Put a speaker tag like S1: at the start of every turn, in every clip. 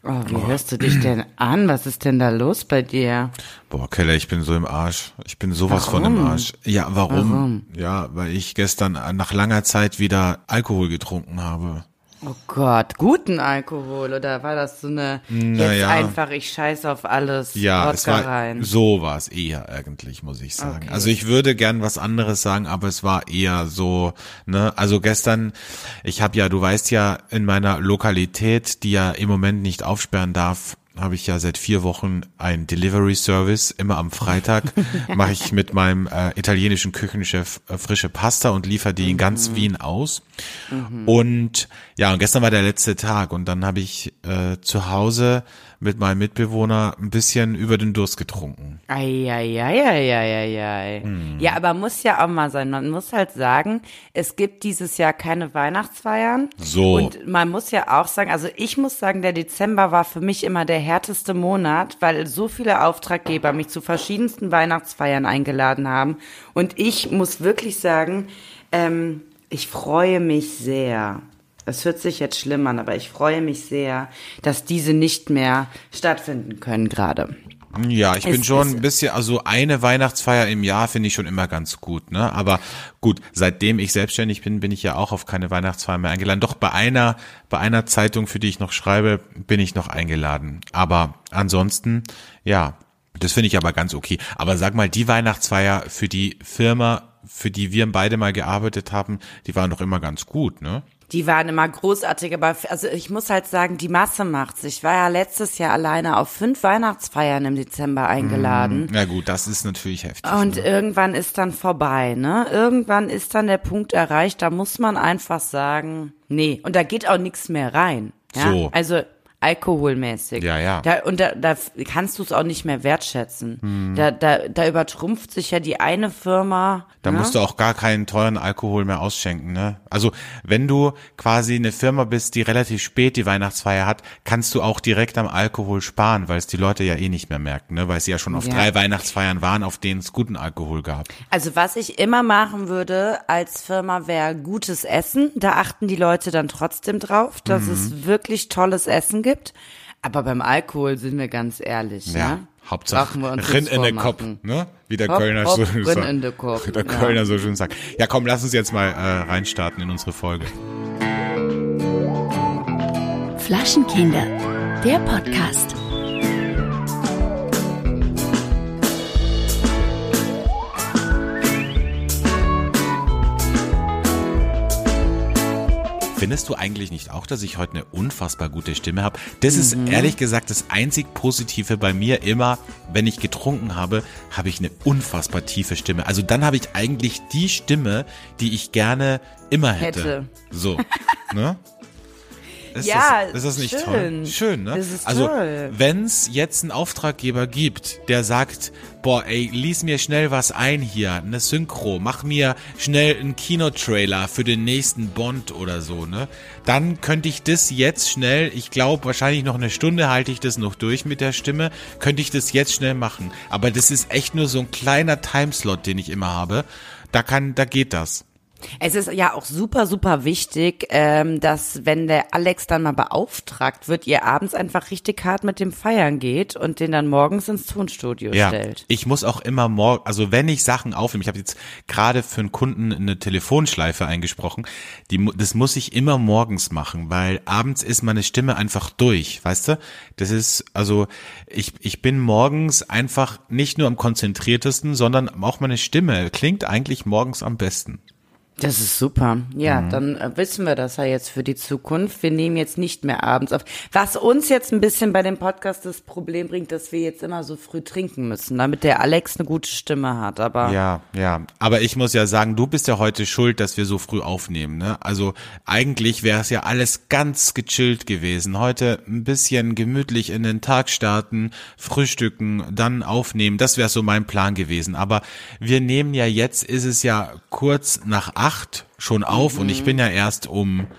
S1: Oh, wie hörst du dich denn an? Was ist denn da los bei dir?
S2: Boah, Keller, ich bin so im Arsch. Ich bin sowas von im Arsch. Ja, warum? Ja, weil ich gestern nach langer Zeit wieder Alkohol getrunken habe.
S1: Oh Gott, guten Alkohol oder war das so eine einfach ich scheiße auf alles Wodka rein?
S2: So war es eher eigentlich, muss ich sagen.
S1: Okay.
S2: Also ich würde gern was anderes sagen, aber es war eher so, ne, also gestern, du weißt ja, in meiner Lokalität, die ja im Moment nicht aufsperren darf, habe ich ja seit 4 Wochen ein Delivery Service. Immer am Freitag mache ich mit meinem italienischen Küchenchef frische Pasta und liefere die in ganz Wien aus. Und gestern war der letzte Tag und dann habe ich zu Hause mit meinem Mitbewohner ein bisschen über den Durst getrunken.
S1: Eieieiei. Ja, aber muss ja auch mal sein. Man muss halt sagen, es gibt dieses Jahr keine Weihnachtsfeiern.
S2: So.
S1: Und man muss ja auch sagen, also ich muss sagen, der Dezember war für mich immer der härteste Monat, weil so viele Auftraggeber mich zu verschiedensten Weihnachtsfeiern eingeladen haben. Und ich muss wirklich sagen, ich freue mich sehr. Das hört sich jetzt schlimm an, aber ich freue mich sehr, dass diese nicht mehr stattfinden können gerade.
S2: Ja, ich bin schon ein bisschen, also eine Weihnachtsfeier im Jahr finde ich schon immer ganz gut, ne? Aber gut, seitdem ich selbstständig bin ich ja auch auf keine Weihnachtsfeier mehr eingeladen. Doch bei einer Zeitung, für die ich noch schreibe, bin ich noch eingeladen. Aber ansonsten, ja, das finde ich aber ganz okay. Aber sag mal, die Weihnachtsfeier für die Firma, für die wir beide mal gearbeitet haben, die waren doch immer ganz gut, ne?
S1: Die waren immer großartig, aber also ich muss halt sagen, die Masse macht's. Ich war ja letztes Jahr alleine auf 5 Weihnachtsfeiern im Dezember eingeladen.
S2: Ja gut, das ist natürlich heftig.
S1: Und
S2: ne?
S1: irgendwann ist dann vorbei, ne? Irgendwann ist dann der Punkt erreicht, da muss man einfach sagen, nee. Und da geht auch nichts mehr rein. Ja?
S2: So.
S1: Also alkoholmäßig.
S2: Ja.
S1: Da kannst du es auch nicht mehr wertschätzen. Da übertrumpft sich ja die eine Firma.
S2: Da musst du auch gar keinen teuren Alkohol mehr ausschenken, ne? Also, wenn du quasi eine Firma bist, die relativ spät die Weihnachtsfeier hat, kannst du auch direkt am Alkohol sparen, weil es die Leute ja eh nicht mehr merken, ne? Weil sie ja schon auf 3 Weihnachtsfeiern waren, auf denen es guten Alkohol gab.
S1: Also, was ich immer machen würde als Firma wäre gutes Essen. Da achten die Leute dann trotzdem drauf, dass es wirklich tolles Essen gibt. Aber beim Alkohol sind wir ganz ehrlich,
S2: Ja.
S1: ne?
S2: Hauptsache
S1: Brauchen wir uns
S2: Rinn
S1: nichts
S2: in den Kopf,
S1: vormachen.
S2: ne? Wie der
S1: Hopp,
S2: Kölner
S1: hopp,
S2: so schön
S1: Rinn
S2: sagt.
S1: in den Kopf.
S2: Der Kölner so schön sagt. Ja, komm, lass uns jetzt mal reinstarten in unsere Folge.
S3: Flaschenkinder, der Podcast.
S2: Findest du eigentlich nicht auch, dass ich heute eine unfassbar gute Stimme habe? Das ist ehrlich gesagt das einzig Positive bei mir immer, wenn ich getrunken habe, habe ich eine unfassbar tiefe Stimme. Also dann habe ich eigentlich die Stimme, die ich gerne immer hätte. So, ne? Ist das nicht
S1: schön.
S2: toll? Schön, ne?
S1: Das ist
S2: also,
S1: toll.
S2: wenn es jetzt einen Auftraggeber gibt, der sagt, boah, ey, lies mir schnell was ein hier, eine Synchro, mach mir schnell einen Kinotrailer für den nächsten Bond oder so, ne? Dann könnte ich das jetzt schnell, ich glaube, wahrscheinlich noch eine Stunde halte ich das noch durch mit der Stimme, könnte ich das jetzt schnell machen. Aber das ist echt nur so ein kleiner Timeslot, den ich immer habe. Da geht das.
S1: Es ist ja auch super, super wichtig, dass wenn der Alex dann mal beauftragt wird, ihr abends einfach richtig hart mit dem feiern geht und den dann morgens ins Tonstudio stellt.
S2: Ich muss auch immer also wenn ich Sachen aufnehme, ich habe jetzt gerade für einen Kunden eine Telefonschleife eingesprochen, das muss ich immer morgens machen, weil abends ist meine Stimme einfach durch, weißt du? Das ist, also ich bin morgens einfach nicht nur am konzentriertesten, sondern auch meine Stimme klingt eigentlich morgens am besten.
S1: Das ist super. Ja, dann wissen wir das ja jetzt für die Zukunft. Wir nehmen jetzt nicht mehr abends auf. Was uns jetzt ein bisschen bei dem Podcast das Problem bringt, dass wir jetzt immer so früh trinken müssen, damit der Alex eine gute Stimme hat. Aber
S2: ja. Aber ich muss ja sagen, du bist ja heute schuld, dass wir so früh aufnehmen, ne? Also eigentlich wäre es ja alles ganz gechillt gewesen. Heute ein bisschen gemütlich in den Tag starten, frühstücken, dann aufnehmen. Das wäre so mein Plan gewesen. Aber wir nehmen ja jetzt, ist es ja kurz nach 8 schon auf und ich bin ja erst um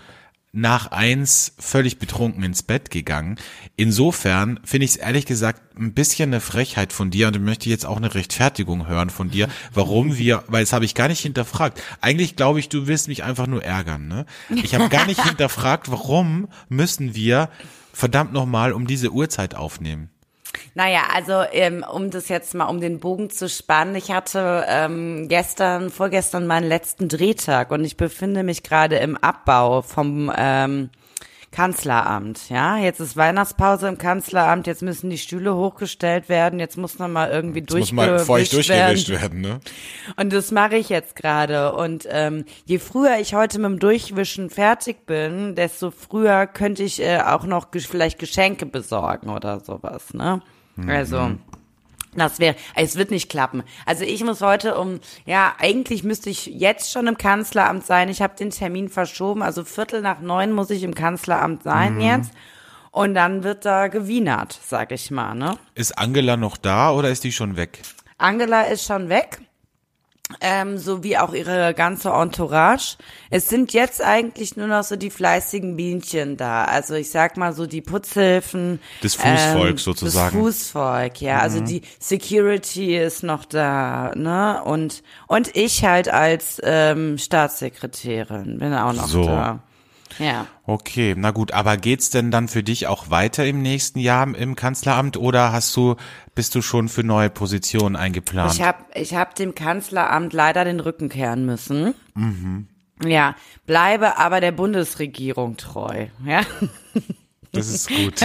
S2: nach 1 völlig betrunken ins Bett gegangen. Insofern finde ich es ehrlich gesagt ein bisschen eine Frechheit von dir und ich möchte jetzt auch eine Rechtfertigung hören von dir, weil das habe ich gar nicht hinterfragt. Eigentlich glaube ich, du willst mich einfach nur ärgern, ne? Ich habe gar nicht hinterfragt, warum müssen wir verdammt nochmal um diese Uhrzeit aufnehmen.
S1: Naja, also um das jetzt mal um den Bogen zu spannen, ich hatte vorgestern meinen letzten Drehtag und ich befinde mich gerade im Abbau vom Kanzleramt. Ja, jetzt ist Weihnachtspause im Kanzleramt, jetzt müssen die Stühle hochgestellt werden, jetzt muss noch mal irgendwie durchgewischt
S2: werden, ne?
S1: Und das mache ich jetzt gerade. Und je früher ich heute mit dem Durchwischen fertig bin, desto früher könnte ich auch noch vielleicht Geschenke besorgen oder sowas, ne? Also es wird nicht klappen. Also ich muss heute eigentlich müsste ich jetzt schon im Kanzleramt sein. Ich habe den Termin verschoben, also 8:45 muss ich im Kanzleramt sein jetzt. Und dann wird da gewienert, sag ich mal, ne?
S2: Ist Angela noch da oder ist die schon weg?
S1: Angela ist schon weg. So wie auch ihre ganze Entourage. Es sind jetzt eigentlich nur noch so die fleißigen Bienchen da. Also ich sag mal so die Putzhilfen.
S2: Das Fußvolk sozusagen.
S1: Das Fußvolk, ja. Also die Security ist noch da, ne? Und ich halt als Staatssekretärin bin auch noch da. Ja.
S2: Okay, na gut, aber geht's denn dann für dich auch weiter im nächsten Jahr im Kanzleramt oder bist du schon für neue Positionen eingeplant?
S1: Ich hab dem Kanzleramt leider den Rücken kehren müssen. Ja, bleibe aber der Bundesregierung treu, ja.
S2: Das ist gut.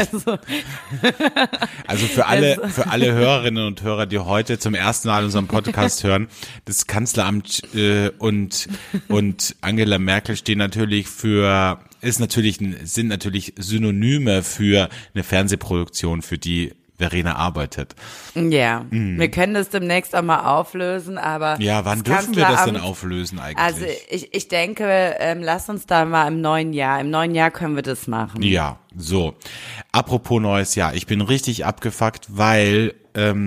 S2: Also für alle Hörerinnen und Hörer, die heute zum ersten Mal unseren Podcast hören, das Kanzleramt und Angela Merkel sind natürlich Synonyme für eine Fernsehproduktion, für die Verena arbeitet.
S1: Ja, wir können das demnächst auch mal auflösen, aber
S2: ja, wann dürfen wir das denn auflösen eigentlich?
S1: Also ich denke, lass uns da mal im neuen Jahr können wir das machen.
S2: Ja, so. Apropos neues Jahr, ich bin richtig abgefuckt, weil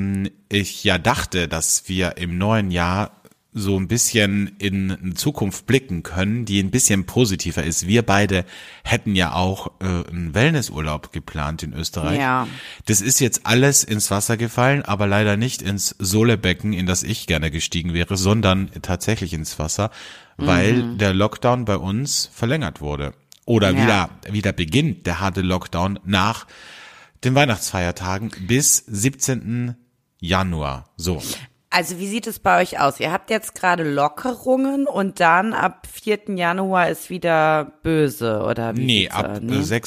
S2: ich ja dachte, dass wir im neuen Jahr so ein bisschen in eine Zukunft blicken können, die ein bisschen positiver ist. Wir beide hätten ja auch einen Wellnessurlaub geplant in Österreich.
S1: Ja.
S2: Das ist jetzt alles ins Wasser gefallen, aber leider nicht ins Solebecken, in das ich gerne gestiegen wäre, sondern tatsächlich ins Wasser, weil der Lockdown bei uns verlängert wurde. Oder wieder beginnt der harte Lockdown nach den Weihnachtsfeiertagen bis 17. Januar. So.
S1: Also wie sieht es bei euch aus? Ihr habt jetzt gerade Lockerungen und dann ab 4. Januar ist wieder böse, oder wie?
S2: Nee, ab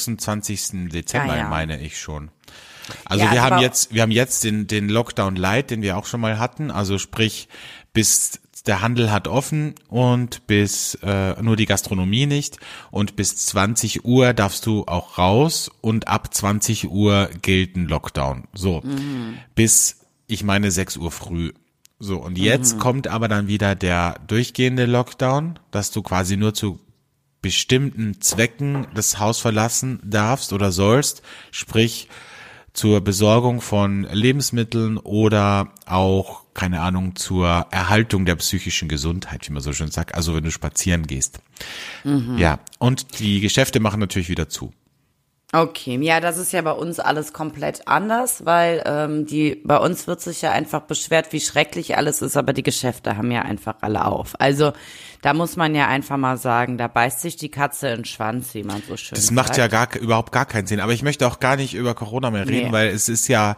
S2: 26. Dezember meine ich schon. Also
S1: ja,
S2: wir haben jetzt den Lockdown Light, den wir auch schon mal hatten, also sprich bis der Handel hat offen und bis nur die Gastronomie nicht und bis 20 Uhr darfst du auch raus und ab 20 Uhr gilt ein Lockdown. So, bis, ich meine 6 Uhr früh. So, und jetzt kommt aber dann wieder der durchgehende Lockdown, dass du quasi nur zu bestimmten Zwecken das Haus verlassen darfst oder sollst, sprich zur Besorgung von Lebensmitteln oder auch, keine Ahnung, zur Erhaltung der psychischen Gesundheit, wie man so schön sagt, also wenn du spazieren gehst. Ja, und die Geschäfte machen natürlich wieder zu.
S1: Okay, ja, das ist ja bei uns alles komplett anders, weil bei uns wird sich ja einfach beschwert, wie schrecklich alles ist, aber die Geschäfte haben ja einfach alle auf. Also da muss man ja einfach mal sagen, da beißt sich die Katze in den Schwanz, wie man so schön sagt.
S2: Das macht ja überhaupt gar keinen Sinn. Aber ich möchte auch gar nicht über Corona mehr reden, weil es ist ja,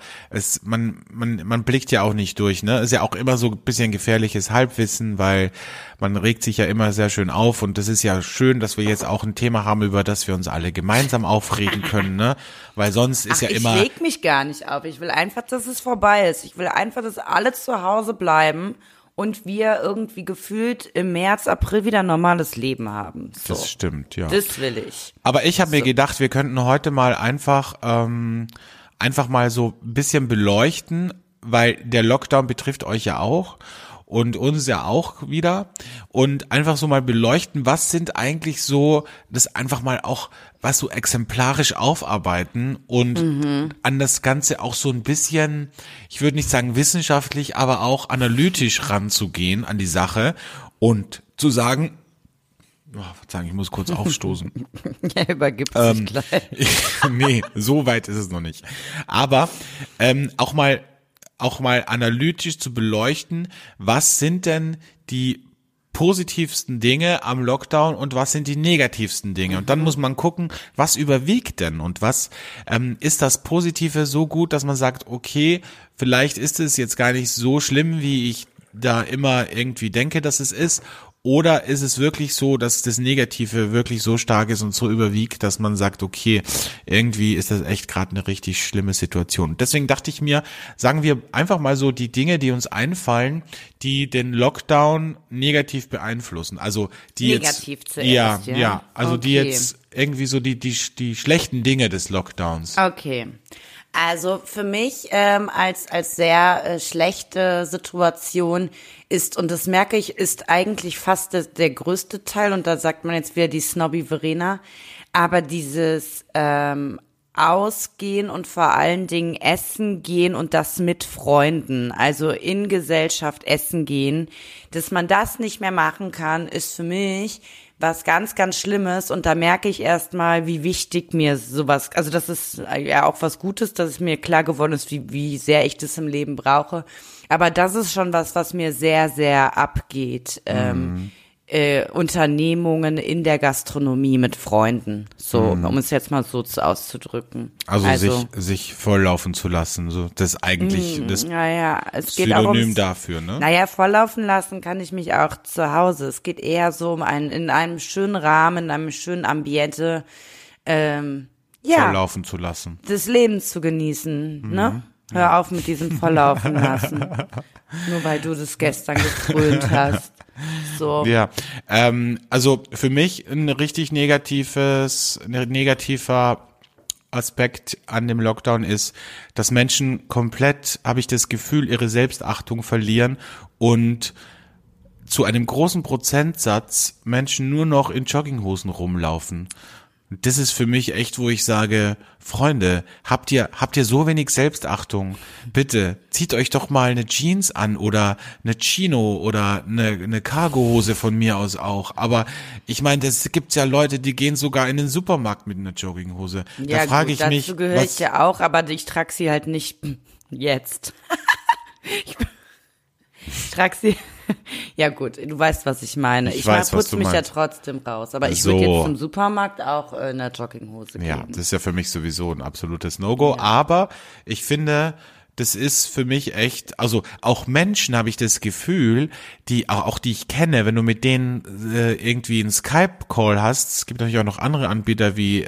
S2: man blickt ja auch nicht durch, ne? Ist ja auch immer so ein bisschen gefährliches Halbwissen, weil man regt sich ja immer sehr schön auf und das ist ja schön, dass wir jetzt auch ein Thema haben, über das wir uns alle gemeinsam aufregen können, ne? Weil sonst ist immer.
S1: Ich reg mich gar nicht auf. Ich will einfach, dass es vorbei ist. Ich will einfach, dass alle zu Hause bleiben und wir irgendwie gefühlt im März, April wieder ein normales Leben haben. So.
S2: Das stimmt, ja.
S1: Das will ich.
S2: Aber ich habe mir gedacht, wir könnten heute mal einfach mal so ein bisschen beleuchten, weil der Lockdown betrifft euch ja auch und uns ja auch wieder und einfach so mal beleuchten, was sind eigentlich so, das einfach mal auch, was so exemplarisch aufarbeiten und an das Ganze auch so ein bisschen, ich würde nicht sagen wissenschaftlich, aber auch analytisch ranzugehen an die Sache und zu sagen, Verzeihung, ich muss kurz aufstoßen.
S1: Ja, übergibt sich gleich.
S2: Nee, so weit ist es noch nicht. Aber auch mal analytisch zu beleuchten, was sind denn die positivsten Dinge am Lockdown und was sind die negativsten Dinge? Und dann muss man gucken, was überwiegt denn und was ist das Positive so gut, dass man sagt, okay, vielleicht ist es jetzt gar nicht so schlimm, wie ich da immer irgendwie denke, dass es ist. Oder ist es wirklich so, dass das Negative wirklich so stark ist und so überwiegt, dass man sagt, okay, irgendwie ist das echt gerade eine richtig schlimme Situation. Deswegen dachte ich mir, sagen wir einfach mal so die Dinge, die uns einfallen, die den Lockdown negativ beeinflussen. Also die
S1: negativ
S2: jetzt,
S1: zuerst,
S2: ja, also die
S1: okay.
S2: jetzt irgendwie so die schlechten Dinge des Lockdowns.
S1: Okay. Also für mich als sehr schlechte Situation ist, und das merke ich, ist eigentlich fast der größte Teil, und da sagt man jetzt wieder die Snobby Verena, aber dieses Ausgehen und vor allen Dingen essen gehen und das mit Freunden, also in Gesellschaft essen gehen, dass man das nicht mehr machen kann, ist für mich was ganz, ganz Schlimmes, und da merke ich erstmal, wie wichtig mir sowas, also das ist ja auch was Gutes, dass es mir klar geworden ist, wie sehr ich das im Leben brauche, aber das ist schon was mir sehr, sehr abgeht, Unternehmungen in der Gastronomie mit Freunden, so, um es jetzt mal so auszudrücken.
S2: Also sich volllaufen zu lassen, so das ist eigentlich das
S1: es geht
S2: Synonym
S1: auch
S2: dafür, ne?
S1: Naja, volllaufen lassen kann ich mich auch zu Hause. Es geht eher so um in einem schönen Rahmen, in einem schönen Ambiente,
S2: Volllaufen zu lassen.
S1: des Lebens zu genießen, ne? Hör auf mit diesem volllaufen lassen. Nur weil du das gestern gekrönt hast. So.
S2: Ja, also für mich ein richtig negativer Aspekt an dem Lockdown ist, dass Menschen komplett, habe ich das Gefühl, ihre Selbstachtung verlieren und zu einem großen Prozentsatz Menschen nur noch in Jogginghosen rumlaufen. Das ist für mich echt, wo ich sage, Freunde, habt ihr so wenig Selbstachtung? Bitte, zieht euch doch mal eine Jeans an oder eine Chino oder eine Cargohose von mir aus auch. Aber ich meine, das gibt's ja Leute, die gehen sogar in den Supermarkt mit einer Jogginghose.
S1: Ja,
S2: da frage
S1: gut,
S2: ich mich,
S1: dazu gehöre ich ja auch, aber ich trage sie halt nicht jetzt. Ich trage sie. Ja gut, du weißt, was ich meine. Ich putze mich ja trotzdem raus, aber ich würde jetzt zum Supermarkt auch in einer Jogginghose gehen.
S2: Ja, das ist ja für mich sowieso ein absolutes No-Go, aber ich finde, das ist für mich echt, also auch Menschen habe ich das Gefühl, die ich kenne, wenn du mit denen irgendwie einen Skype-Call hast, es gibt natürlich auch noch andere Anbieter wie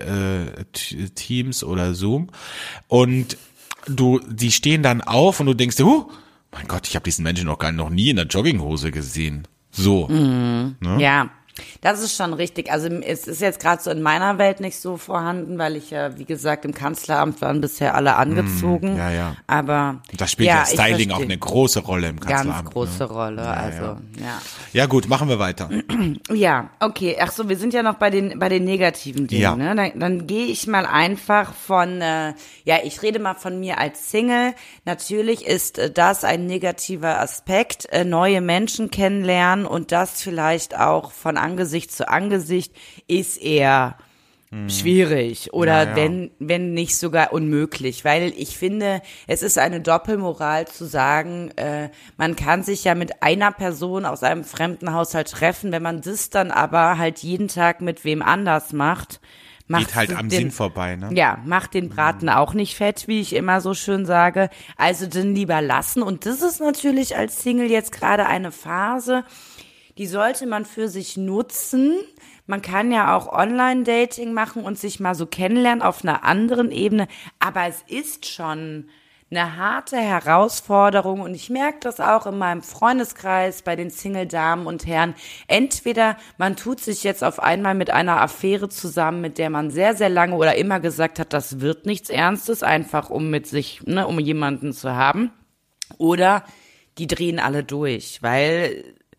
S2: Teams oder Zoom, und die stehen dann auf und du denkst dir, mein Gott, ich habe diesen Menschen noch nie in der Jogginghose gesehen. So. Ne?
S1: Ja, das ist schon richtig. Also es ist jetzt gerade so in meiner Welt nicht so vorhanden, weil ich ja, wie gesagt, im Kanzleramt waren bisher alle angezogen.
S2: Ja.
S1: Aber
S2: da spielt ja Styling auch eine große Rolle im Kanzleramt.
S1: Ganz große Rolle, ja.
S2: Ja gut, machen wir weiter.
S1: Ja, okay. Ach so, wir sind ja noch bei den negativen Dingen.
S2: Ja.
S1: Ne? Dann gehe ich mal einfach von, ich rede mal von mir als Single. Natürlich ist das ein negativer Aspekt, neue Menschen kennenlernen, und das vielleicht auch von Angesicht zu Angesicht ist eher schwierig oder wenn nicht sogar unmöglich, weil ich finde, es ist eine Doppelmoral zu sagen, man kann sich ja mit einer Person aus einem fremden Haushalt treffen, wenn man das dann aber halt jeden Tag mit wem anders macht.
S2: Geht halt am Sinn vorbei, ne?
S1: Ja, macht den Braten auch nicht fett, wie ich immer so schön sage. Also dann lieber lassen, und das ist natürlich als Single jetzt gerade eine Phase, die sollte man für sich nutzen. Man kann ja auch Online-Dating machen und sich mal so kennenlernen auf einer anderen Ebene. Aber es ist schon eine harte Herausforderung, und ich merke das auch in meinem Freundeskreis bei den Single-Damen und Herren. Entweder man tut sich jetzt auf einmal mit einer Affäre zusammen, mit der man sehr, sehr lange oder immer gesagt hat, das wird nichts Ernstes, einfach um mit sich, um jemanden zu haben. Oder die drehen alle durch, weil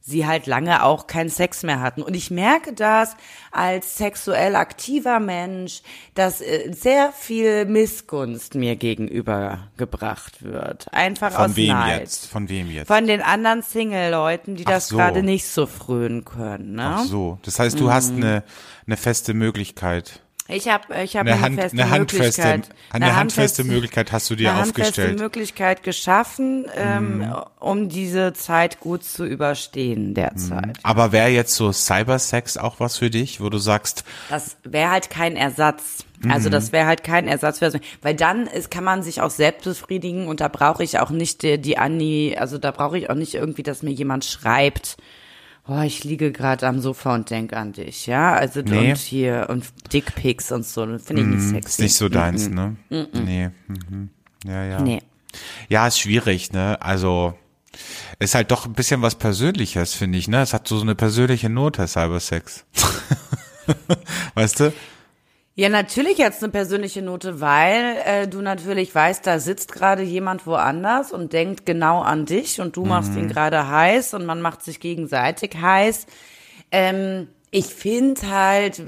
S1: sie halt lange auch keinen Sex mehr hatten. Und ich merke das als sexuell aktiver Mensch, dass sehr viel Missgunst mir gegenübergebracht wird. Einfach
S2: Von
S1: aus
S2: wem
S1: Neid.
S2: jetzt? Von wem jetzt?
S1: Von den anderen Single-Leuten, die
S2: Ach
S1: das
S2: so.
S1: gerade nicht so frönen können. Ne?
S2: Ach so, das heißt, du hast eine feste Möglichkeit.
S1: Ich hab eine feste
S2: handfeste
S1: Möglichkeit.
S2: Möglichkeit hast du dir
S1: Eine
S2: aufgestellt.
S1: handfeste Möglichkeit geschaffen, um diese Zeit gut zu überstehen derzeit.
S2: Aber wäre jetzt so Cybersex auch was für dich, wo du sagst,
S1: Das wäre halt kein Ersatz. Also das wäre halt kein Ersatz für das, weil dann kann man sich auch selbst befriedigen und da brauche ich auch nicht die Anni, also da brauche ich auch nicht irgendwie, dass mir jemand schreibt, oh, ich liege gerade am Sofa und denk an dich, ja, also
S2: Nee.
S1: und hier und Dickpics und so, finde ich nicht sexy.
S2: ist nicht so deins, ne? Nee. Ja.
S1: Nee.
S2: Ja, ist schwierig, ne? Also ist halt doch ein bisschen was Persönliches, finde ich, ne? Es hat so eine persönliche Note, Cybersex. Weißt du?
S1: Ja, natürlich jetzt eine persönliche Note, weil du natürlich weißt, da sitzt gerade jemand woanders und denkt genau an dich und du machst ihn gerade heiß und man macht sich gegenseitig heiß. Ich finde halt,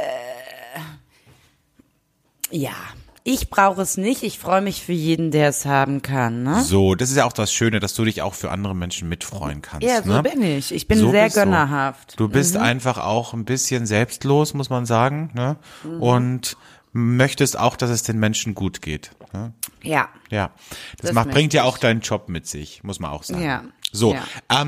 S1: ja, ich brauche es nicht. Ich freue mich für jeden, der es haben kann. Ne?
S2: So, das ist ja auch das Schöne, dass du dich auch für andere Menschen mitfreuen kannst.
S1: Ja, so
S2: ne?
S1: bin ich. Ich bin
S2: So
S1: sehr
S2: bist du.
S1: gönnerhaft.
S2: Du bist einfach auch ein bisschen selbstlos, muss man sagen, ne? Und möchtest auch, dass es den Menschen gut geht. Ne?
S1: Ja.
S2: Ja, das
S1: Das
S2: bringt ja
S1: möchte
S2: auch deinen Job mit sich, muss man auch sagen.
S1: Ja.
S2: So,
S1: Ja.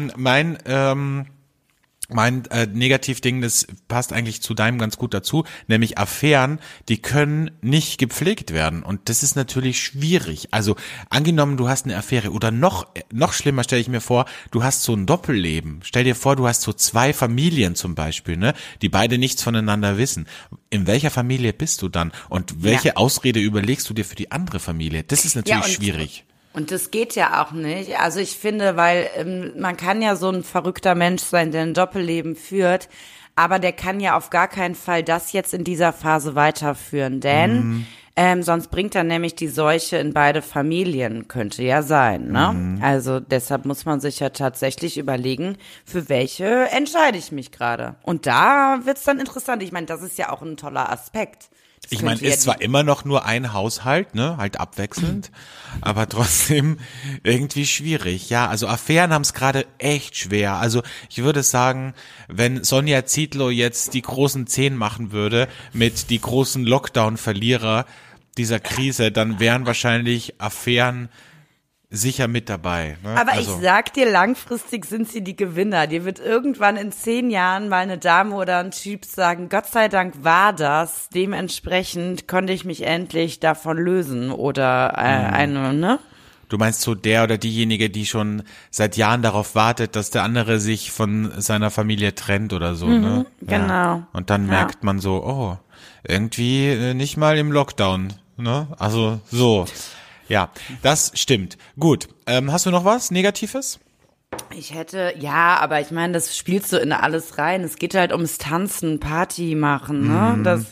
S2: mein Negativding, das passt eigentlich zu deinem ganz gut dazu, nämlich Affären, die können nicht gepflegt werden und das ist natürlich schwierig. Also angenommen, du hast eine Affäre oder noch schlimmer stelle ich mir vor, du hast so ein Doppelleben. Stell dir vor, du hast so 2 Familien zum Beispiel, ne, die beide nichts voneinander wissen. In welcher Familie bist du dann und welche Ausrede überlegst du dir für die andere Familie? Das ist natürlich
S1: und-
S2: schwierig.
S1: Und das geht ja auch nicht. Also ich finde, weil man kann ja so ein verrückter Mensch sein, der ein Doppelleben führt, aber der kann ja auf gar keinen Fall das jetzt in dieser Phase weiterführen, denn sonst bringt er nämlich die Seuche in beide Familien, könnte ja sein. Ne? Also deshalb muss man sich ja tatsächlich überlegen, für welche entscheide ich mich gerade. Und da wird's dann interessant. Ich meine, das ist ja auch ein toller Aspekt. Das
S2: Ich meine,
S1: könnte ja
S2: ist zwar immer noch nur ein Haushalt, ne, halt abwechselnd, aber trotzdem irgendwie schwierig. Ja, also Affären haben es gerade echt schwer. Also ich würde sagen, wenn Sonja Zietlow jetzt die großen 10 machen würde mit die großen Lockdown-Verlierer dieser Krise, dann wären wahrscheinlich Affären sicher mit dabei. Ne?
S1: Aber
S2: also,
S1: ich sag dir, langfristig sind sie die Gewinner. Dir wird irgendwann in 10 Jahren mal eine Dame oder ein Typ sagen, Gott sei Dank war das, dementsprechend konnte ich mich endlich davon lösen oder eine, ne?
S2: du meinst so der oder diejenige, die schon seit Jahren darauf wartet, dass der andere sich von seiner Familie trennt oder so, ne?
S1: genau.
S2: Ja. Und dann merkt man so, oh, irgendwie nicht mal im Lockdown, ne? Also so. Ja, das stimmt. Gut. Hast du noch was Negatives?
S1: Ich hätte, ja, aber ich meine, das spielst du in alles rein. Es geht halt ums Tanzen, Party machen, ne? Das,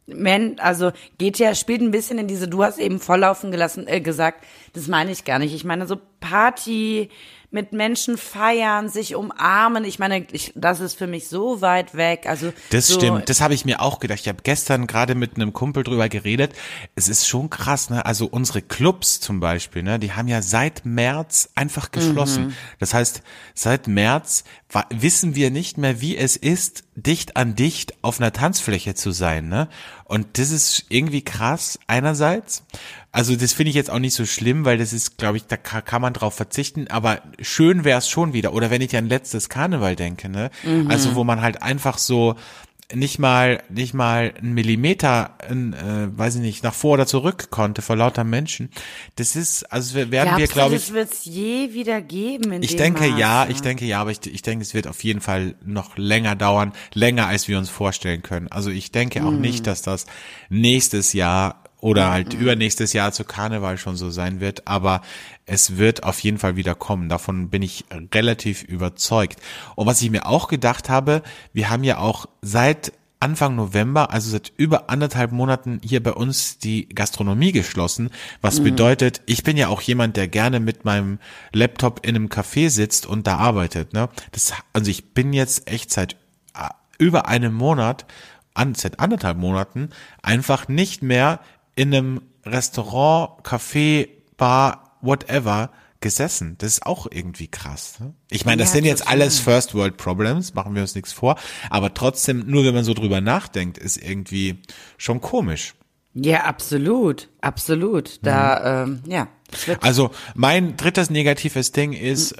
S1: also spielt ein bisschen in diese, du hast eben volllaufen gesagt, das meine ich gar nicht. Ich meine so Party mit Menschen feiern, sich umarmen. Ich meine, das ist für mich so weit weg. Also
S2: Das
S1: so,
S2: stimmt, das habe ich mir auch gedacht. Ich habe gestern gerade mit einem Kumpel drüber geredet. Es ist schon krass, ne? Also unsere Clubs zum Beispiel, ne? Die haben ja seit März einfach geschlossen. Das heißt, seit März wissen wir nicht mehr, wie es ist, dicht an dicht auf einer Tanzfläche zu sein, ne? Und das ist irgendwie krass einerseits. Also das finde ich jetzt auch nicht so schlimm, weil das ist, glaube ich, da kann man drauf verzichten, aber schön wäre es schon wieder. Oder wenn ich an letztes Karneval denke, ne? Also wo man halt einfach so nicht mal einen Millimeter, weiß ich nicht, nach vor oder zurück konnte vor lauter Menschen. Das ist, also werden wir, glaube ich.
S1: Das wird es je wieder geben in
S2: Ich
S1: dem
S2: denke ja,
S1: Maße.
S2: aber ich denke, es wird auf jeden Fall noch länger dauern, länger als wir uns vorstellen können. Also ich denke auch nicht, dass das nächstes Jahr oder halt übernächstes Jahr zu Karneval schon so sein wird, aber es wird auf jeden Fall wieder kommen. Davon bin ich relativ überzeugt. Und was ich mir auch gedacht habe, wir haben ja auch seit Anfang November, also seit über 1,5 Monaten hier bei uns die Gastronomie geschlossen, was bedeutet, ich bin ja auch jemand, der gerne mit meinem Laptop in einem Café sitzt und da arbeitet, ne? Also ich bin jetzt echt seit über einem Monat, seit 1,5 Monaten, einfach nicht mehr in einem Restaurant, Café, Bar, whatever, gesessen. Das ist auch irgendwie krass. Ne? Ich meine, das sind jetzt alles First World Problems, machen wir uns nichts vor, aber trotzdem, nur wenn man so drüber nachdenkt, ist irgendwie schon komisch.
S1: Ja, absolut, absolut. Da,
S2: Also mein drittes negatives Ding ist,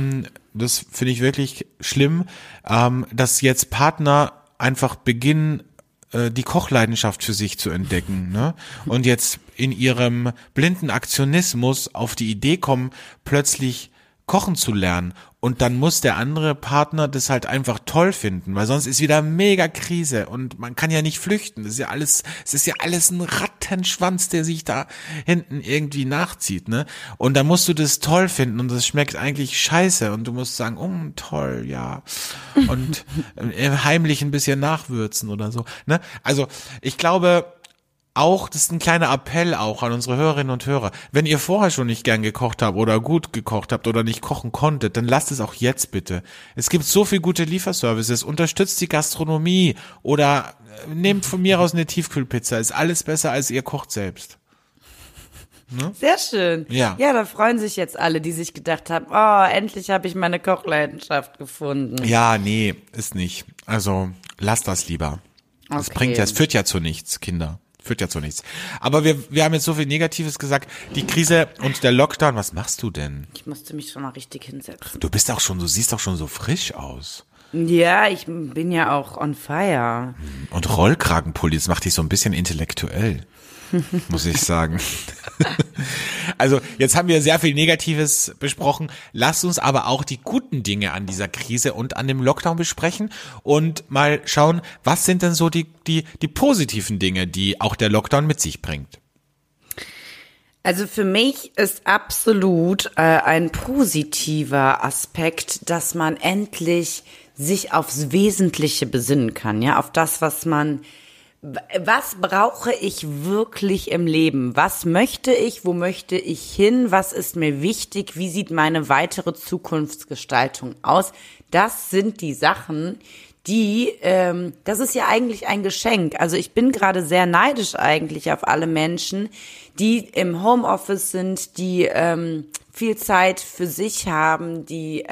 S2: das finde ich wirklich schlimm, dass jetzt Partner einfach beginnen, die Kochleidenschaft für sich zu entdecken, ne? Und jetzt in ihrem blinden Aktionismus auf die Idee kommen, plötzlich kochen zu lernen. Und dann muss der andere Partner das halt einfach toll finden, weil sonst ist wieder mega Krise und man kann ja nicht flüchten. Es ist ja alles ein Rattenschwanz, der sich da hinten irgendwie nachzieht, ne? Und dann musst du das toll finden und das schmeckt eigentlich scheiße und du musst sagen, oh, toll, ja. Und heimlich ein bisschen nachwürzen oder so, ne? Also, ich glaube, auch, das ist ein kleiner Appell auch an unsere Hörerinnen und Hörer. Wenn ihr vorher schon nicht gern gekocht habt oder gut gekocht habt oder nicht kochen konntet, dann lasst es auch jetzt bitte. Es gibt so viel gute Lieferservices. Unterstützt die Gastronomie oder nehmt von mir aus eine Tiefkühlpizza. Ist alles besser als ihr kocht selbst. Ne?
S1: Sehr schön.
S2: Ja.
S1: Ja, da freuen sich jetzt alle, die sich gedacht haben, oh, endlich habe ich meine Kochleidenschaft gefunden.
S2: Ja, nee, ist nicht. Also, lasst das lieber. Das bringt ja, es führt ja zu nichts, Kinder. Führt ja zu nichts. Aber wir haben jetzt so viel Negatives gesagt. Die Krise und der Lockdown, was machst du denn?
S1: Ich musste mich schon mal richtig hinsetzen.
S2: Du siehst auch schon so frisch aus.
S1: Ja, ich bin ja auch on fire.
S2: Und Rollkragenpulli, das macht dich so ein bisschen intellektuell, muss ich sagen. Also jetzt haben wir sehr viel Negatives besprochen. Lasst uns aber auch die guten Dinge an dieser Krise und an dem Lockdown besprechen und mal schauen, was sind denn so die positiven Dinge, die auch der Lockdown mit sich bringt.
S1: Also für mich ist absolut ein positiver Aspekt, dass man endlich sich aufs Wesentliche besinnen kann, ja, auf das, was brauche ich wirklich im Leben? Was möchte ich? Wo möchte ich hin? Was ist mir wichtig? Wie sieht meine weitere Zukunftsgestaltung aus? Das sind die Sachen, das ist ja eigentlich ein Geschenk. Also ich bin gerade sehr neidisch eigentlich auf alle Menschen, die im Homeoffice sind, die viel Zeit für sich haben, die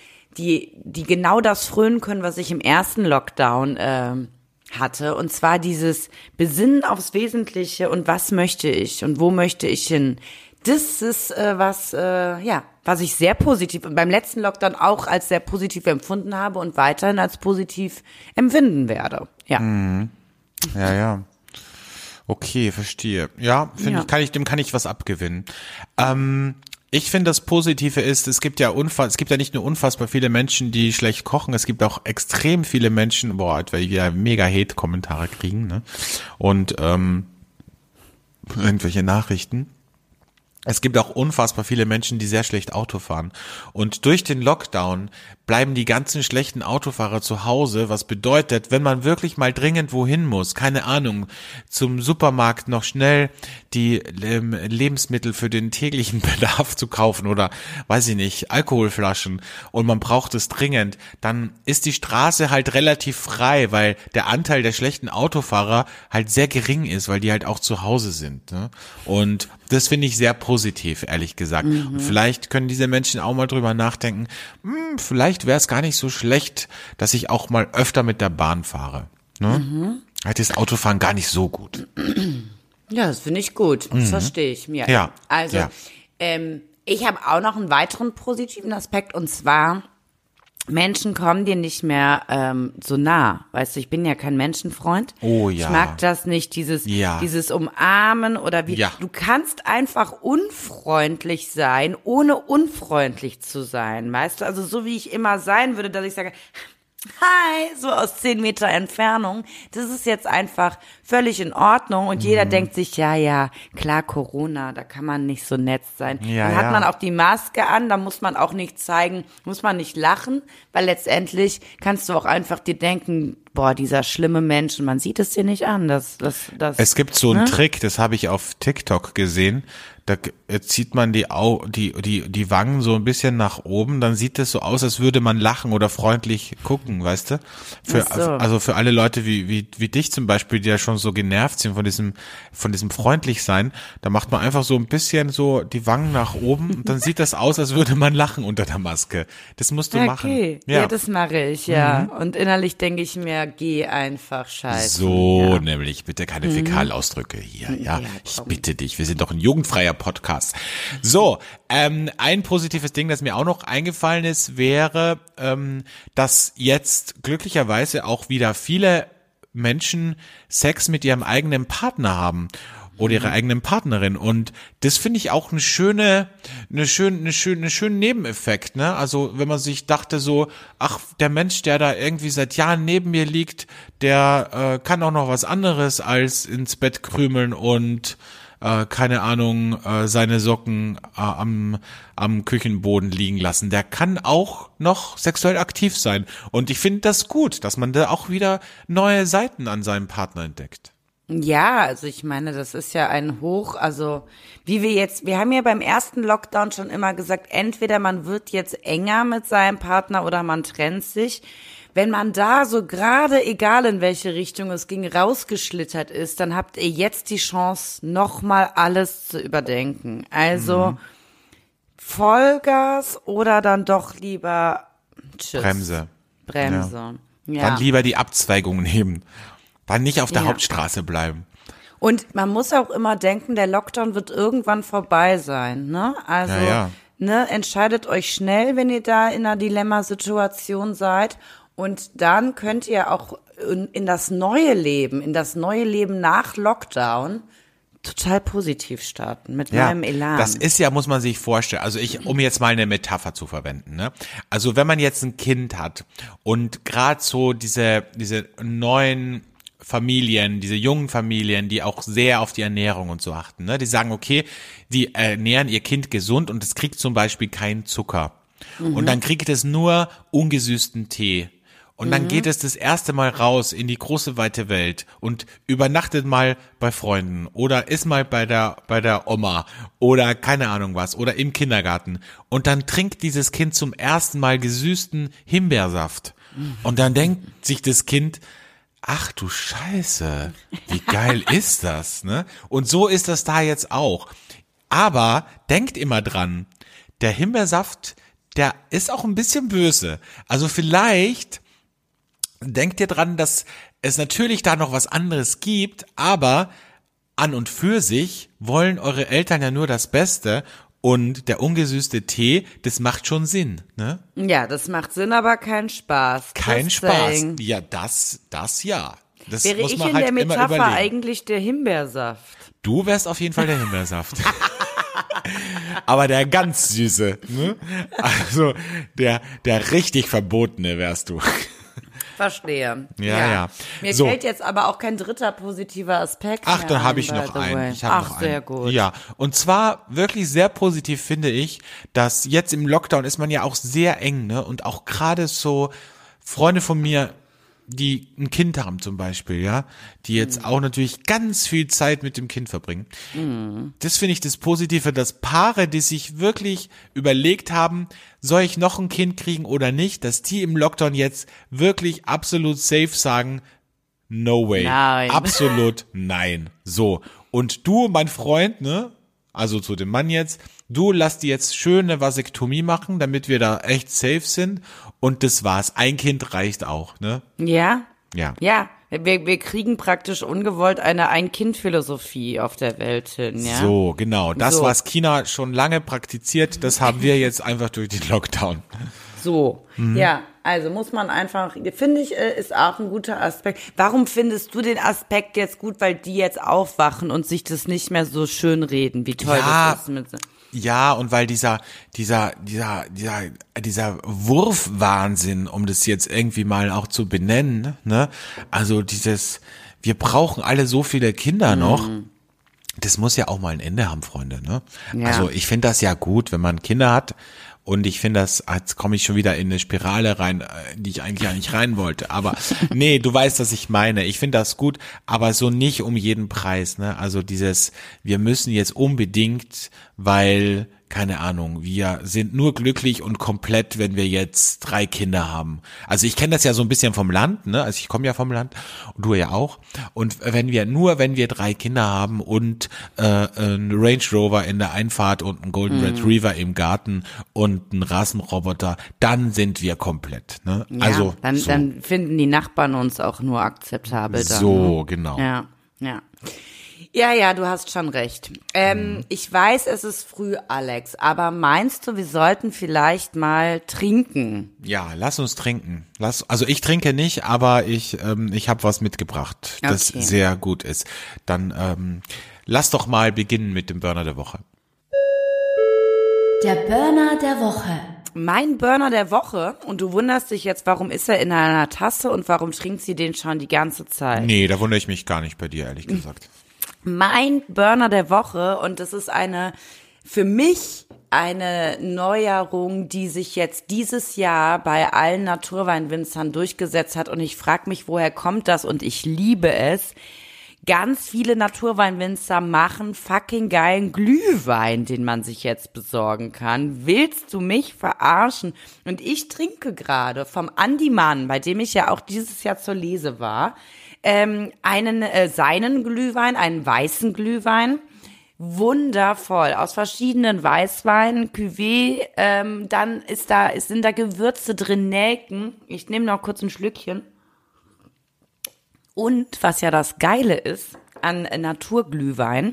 S1: genau das frönen können, was ich im ersten Lockdown hatte, und zwar dieses Besinnen aufs Wesentliche und was möchte ich und wo möchte ich hin. Das ist was ich sehr positiv beim letzten Lockdown auch als sehr positiv empfunden habe und weiterhin als positiv empfinden werde. Ja.
S2: Ja. Okay, verstehe. Ja, dem kann ich was abgewinnen. Ich finde, das Positive ist, es gibt ja nicht nur unfassbar viele Menschen, die schlecht kochen, es gibt auch extrem viele Menschen, weil wir ja mega Hate-Kommentare kriegen, ne? Und irgendwelche Nachrichten. Es gibt auch unfassbar viele Menschen, die sehr schlecht Auto fahren. Und durch den Lockdown bleiben die ganzen schlechten Autofahrer zu Hause, was bedeutet, wenn man wirklich mal dringend wohin muss, keine Ahnung, zum Supermarkt noch schnell die Lebensmittel für den täglichen Bedarf zu kaufen oder, weiß ich nicht, Alkoholflaschen und man braucht es dringend, dann ist die Straße halt relativ frei, weil der Anteil der schlechten Autofahrer halt sehr gering ist, weil die halt auch zu Hause sind, ne? Und das finde ich sehr positiv, ehrlich gesagt. Und vielleicht können diese Menschen auch mal drüber nachdenken, vielleicht wäre es gar nicht so schlecht, dass ich auch mal öfter mit der Bahn fahre. Ne? Halt ist Autofahren gar nicht so gut.
S1: Ja, das finde ich gut. Das verstehe ich mir.
S2: Ja.
S1: Also,
S2: ja.
S1: Ich habe auch noch einen weiteren positiven Aspekt, und zwar Menschen kommen dir nicht mehr so nah. Weißt du, ich bin ja kein Menschenfreund.
S2: Oh ja.
S1: Ich mag das nicht, dieses Umarmen oder wie.
S2: Ja.
S1: Du kannst einfach unfreundlich sein, ohne unfreundlich zu sein. Weißt du, also so wie ich immer sein würde, dass ich sage, hi, so aus 10 Meter Entfernung. Das ist jetzt einfach völlig in Ordnung und jeder denkt sich, ja, klar, Corona, da kann man nicht so nett sein.
S2: Ja,
S1: dann hat man auch die Maske an, da muss man auch nicht zeigen, muss man nicht lachen, weil letztendlich kannst du auch einfach dir denken, boah, dieser schlimme Mensch, und man sieht es dir nicht an,
S2: Es gibt so einen Trick, das habe ich auf TikTok gesehen, da zieht man die Wangen so ein bisschen nach oben, dann sieht es so aus, als würde man lachen oder freundlich gucken, weißt du? Also für alle Leute wie dich zum Beispiel, die ja schon so genervt sind von diesem freundlich sein, da macht man einfach so ein bisschen so die Wangen nach oben und dann sieht das aus, als würde man lachen unter der Maske. Das musst du machen.
S1: Okay, ja, das mache ich, ja. Und innerlich denke ich mir, geh einfach scheiße.
S2: So, nämlich, bitte keine Fäkalausdrücke hier, ja. Ich bitte dich, wir sind doch ein jugendfreier Podcast. So, ein positives Ding, das mir auch noch eingefallen ist, wäre, dass jetzt glücklicherweise auch wieder viele Menschen Sex mit ihrem eigenen Partner haben oder ihrer eigenen Partnerin, und das finde ich auch einen schönen Nebeneffekt, ne? Also wenn man sich dachte so, ach, der Mensch, der da irgendwie seit Jahren neben mir liegt, der kann auch noch was anderes als ins Bett krümeln und keine Ahnung, seine Socken am Küchenboden liegen lassen. Der kann auch noch sexuell aktiv sein. Und ich finde das gut, dass man da auch wieder neue Seiten an seinem Partner entdeckt.
S1: Ja, also ich meine, das ist ja also wir haben ja beim ersten Lockdown schon immer gesagt, entweder man wird jetzt enger mit seinem Partner oder man trennt sich. Wenn man da so gerade, egal in welche Richtung es ging, rausgeschlittert ist, dann habt ihr jetzt die Chance, nochmal alles zu überdenken. Also Vollgas oder dann doch lieber tschüss.
S2: Bremse.
S1: Ja.
S2: Dann lieber die Abzweigung nehmen. Dann nicht auf der Hauptstraße bleiben.
S1: Und man muss auch immer denken, der Lockdown wird irgendwann vorbei sein, ne? Also, entscheidet euch schnell, wenn ihr da in einer Dilemmasituation seid. Und dann könnt ihr auch in das neue Leben nach Lockdown total positiv starten, mit neuem Elan.
S2: Das ist ja, muss man sich vorstellen, also um jetzt mal eine Metapher zu verwenden, ne? Also wenn man jetzt ein Kind hat und gerade so diese neuen Familien, diese jungen Familien, die auch sehr auf die Ernährung und so achten, ne? Die sagen, okay, die ernähren ihr Kind gesund und es kriegt zum Beispiel keinen Zucker. Und dann kriegt es nur ungesüßten Tee. Und dann geht es das erste Mal raus in die große weite Welt und übernachtet mal bei Freunden oder ist mal bei der Oma oder keine Ahnung was oder im Kindergarten. Und dann trinkt dieses Kind zum ersten Mal gesüßten Himbeersaft. Und dann denkt sich das Kind, ach du Scheiße, wie geil ist das, ne? Und so ist das da jetzt auch. Aber denkt immer dran, der Himbeersaft, der ist auch ein bisschen böse. Also vielleicht denkt ihr dran, dass es natürlich da noch was anderes gibt, aber an und für sich wollen eure Eltern ja nur das Beste, und der ungesüßte Tee, das macht schon Sinn, ne?
S1: Ja, das macht Sinn, aber kein Spaß.
S2: Kein Spaß. Ja, das ja. Das
S1: wäre
S2: muss
S1: ich
S2: man
S1: in
S2: halt
S1: der
S2: immer
S1: Metapher
S2: überlegen.
S1: eigentlich der Himbeersaft?
S2: Du wärst auf jeden Fall der Himbeersaft. Aber der ganz süße, ne? Also der richtig verbotene wärst du.
S1: Verstehe.
S2: Ja.
S1: Mir fällt jetzt aber auch kein dritter positiver Aspekt
S2: Ach,
S1: mehr
S2: dann habe
S1: ein,
S2: ich noch
S1: by the
S2: einen.
S1: way.
S2: Ich hab noch
S1: sehr
S2: einen.
S1: gut.
S2: Ja, und zwar wirklich sehr positiv finde ich, dass jetzt im Lockdown ist man ja auch sehr eng, ne? Und auch gerade so Freunde von mir, die ein Kind haben zum Beispiel, ja, die jetzt auch natürlich ganz viel Zeit mit dem Kind verbringen. Das finde ich das Positive, dass Paare, die sich wirklich überlegt haben, soll ich noch ein Kind kriegen oder nicht, dass die im Lockdown jetzt wirklich absolut safe sagen, no way.
S1: Nein.
S2: Absolut nein. So. Und du, mein Freund, ne, also zu dem Mann jetzt, du lass dir jetzt schön eine Vasektomie machen, damit wir da echt safe sind. Und das war's. Ein Kind reicht auch, ne?
S1: Ja?
S2: Ja.
S1: Ja. Wir kriegen praktisch ungewollt eine Ein-Kind-Philosophie auf der Welt hin, ja?
S2: So, genau. Das,
S1: So.
S2: was China schon lange praktiziert, das haben wir jetzt einfach durch den Lockdown.
S1: So, ja, also muss man einfach, finde ich, ist auch ein guter Aspekt. Warum findest du den Aspekt jetzt gut, weil die jetzt aufwachen und sich das nicht mehr so schön reden, wie toll
S2: Ja.
S1: das ist mit
S2: Ja, und weil dieser Wurfwahnsinn, um das jetzt irgendwie mal auch zu benennen, ne? Also wir brauchen alle so viele Kinder noch. Das muss ja auch mal ein Ende haben, Freunde, ne?
S1: Ja.
S2: Also ich finde das ja gut, wenn man Kinder hat Und ich finde jetzt komme ich schon wieder in eine Spirale rein, in die ich eigentlich ja nicht rein wollte. Aber nee, du weißt, was ich meine. Ich finde das gut, aber so nicht um jeden Preis, ne? Also wir müssen jetzt unbedingt, weil, keine Ahnung, wir sind nur glücklich und komplett, wenn wir jetzt 3 Kinder haben. Also ich kenne das ja so ein bisschen vom Land, ne? Also ich komme ja vom Land und du ja auch. Und wenn wir 3 Kinder haben und ein Range Rover in der Einfahrt und einen Golden Retriever im Garten und einen Rasenroboter, dann sind wir komplett, ne?
S1: Ja,
S2: Also
S1: dann finden die Nachbarn uns auch nur akzeptabel.
S2: So, genau.
S1: Ja. Ja, du hast schon recht. Ich weiß, es ist früh, Alex, aber meinst du, wir sollten vielleicht mal trinken?
S2: Ja, lass uns trinken. Also ich trinke nicht, aber ich habe was mitgebracht, das
S1: Okay.
S2: sehr gut ist. Dann lass doch mal beginnen mit dem Burner der Woche.
S3: Der Burner der Woche.
S1: Mein Burner der Woche, und du wunderst dich jetzt, warum ist er in einer Tasse und warum trinkt sie den schon die ganze Zeit?
S2: Nee, da wundere ich mich gar nicht bei dir, ehrlich gesagt.
S1: Mein Burner der Woche, und das ist für mich eine Neuerung, die sich jetzt dieses Jahr bei allen Naturweinwinzern durchgesetzt hat, und ich frage mich, woher kommt das, und ich liebe es. Ganz viele Naturweinwinzer machen fucking geilen Glühwein, den man sich jetzt besorgen kann. Willst du mich verarschen? Und ich trinke gerade vom Andi Mann, bei dem ich ja auch dieses Jahr zur Lese war, seinen Glühwein, einen weißen Glühwein. Wundervoll, aus verschiedenen Weißweinen, Cuvée, dann sind da Gewürze drin, Nelken. Ich nehme noch kurz ein Schlückchen. Und was ja das Geile ist an Naturglühwein,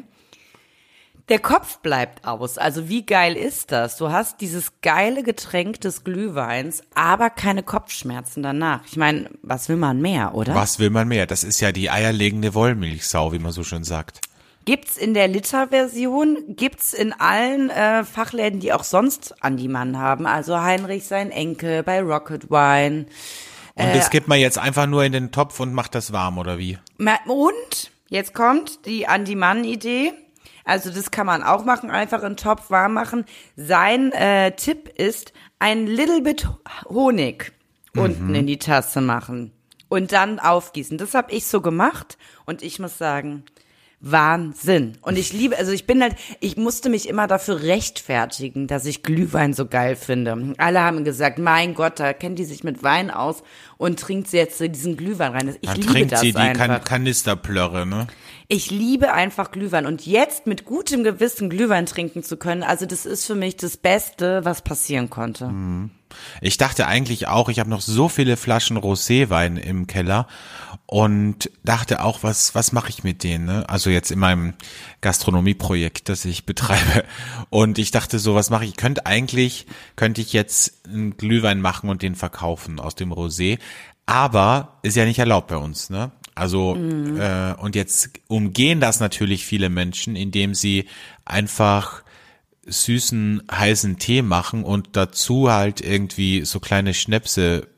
S1: der Kopf bleibt aus. Also wie geil ist das? Du hast dieses geile Getränk des Glühweins, aber keine Kopfschmerzen danach. Ich meine, was will man mehr, oder?
S2: Was will man mehr? Das ist ja die eierlegende Wollmilchsau, wie man so schön sagt.
S1: Gibt's in der Literversion, gibt's in allen Fachläden, die auch sonst Andi Mann haben. Also Heinrich sein Enkel bei Rocket Wine.
S2: Und das gibt man jetzt einfach nur in den Topf und macht das warm, oder wie?
S1: Und jetzt kommt die Andi Mann Idee. Also das kann man auch machen, einfach in den Topf warm machen. Sein Tipp ist, ein little bit Honig unten in die Tasse machen und dann aufgießen. Das habe ich so gemacht, und ich muss sagen, Wahnsinn. Und ich musste mich immer dafür rechtfertigen, dass ich Glühwein so geil finde. Alle haben gesagt, mein Gott, da kennt die sich mit Wein aus und trinkt sie jetzt diesen Glühwein rein. Ich
S2: Dann
S1: liebe
S2: trinkt
S1: das
S2: sie die
S1: einfach.
S2: Kanisterplörre, ne?
S1: Ich liebe einfach Glühwein, und jetzt mit gutem Gewissen Glühwein trinken zu können, also das ist für mich das Beste, was passieren konnte.
S2: Ich dachte eigentlich auch, ich habe noch so viele Flaschen Roséwein im Keller und dachte auch, was mache ich mit denen, ne? Also jetzt in meinem Gastronomieprojekt, das ich betreibe. Und ich dachte so, was mache ich? Könnte ich jetzt einen Glühwein machen und den verkaufen aus dem Rosé. Aber ist ja nicht erlaubt bei uns, ne? Also, und jetzt umgehen das natürlich viele Menschen, indem sie einfach süßen, heißen Tee machen und dazu halt irgendwie so kleine Schnäpse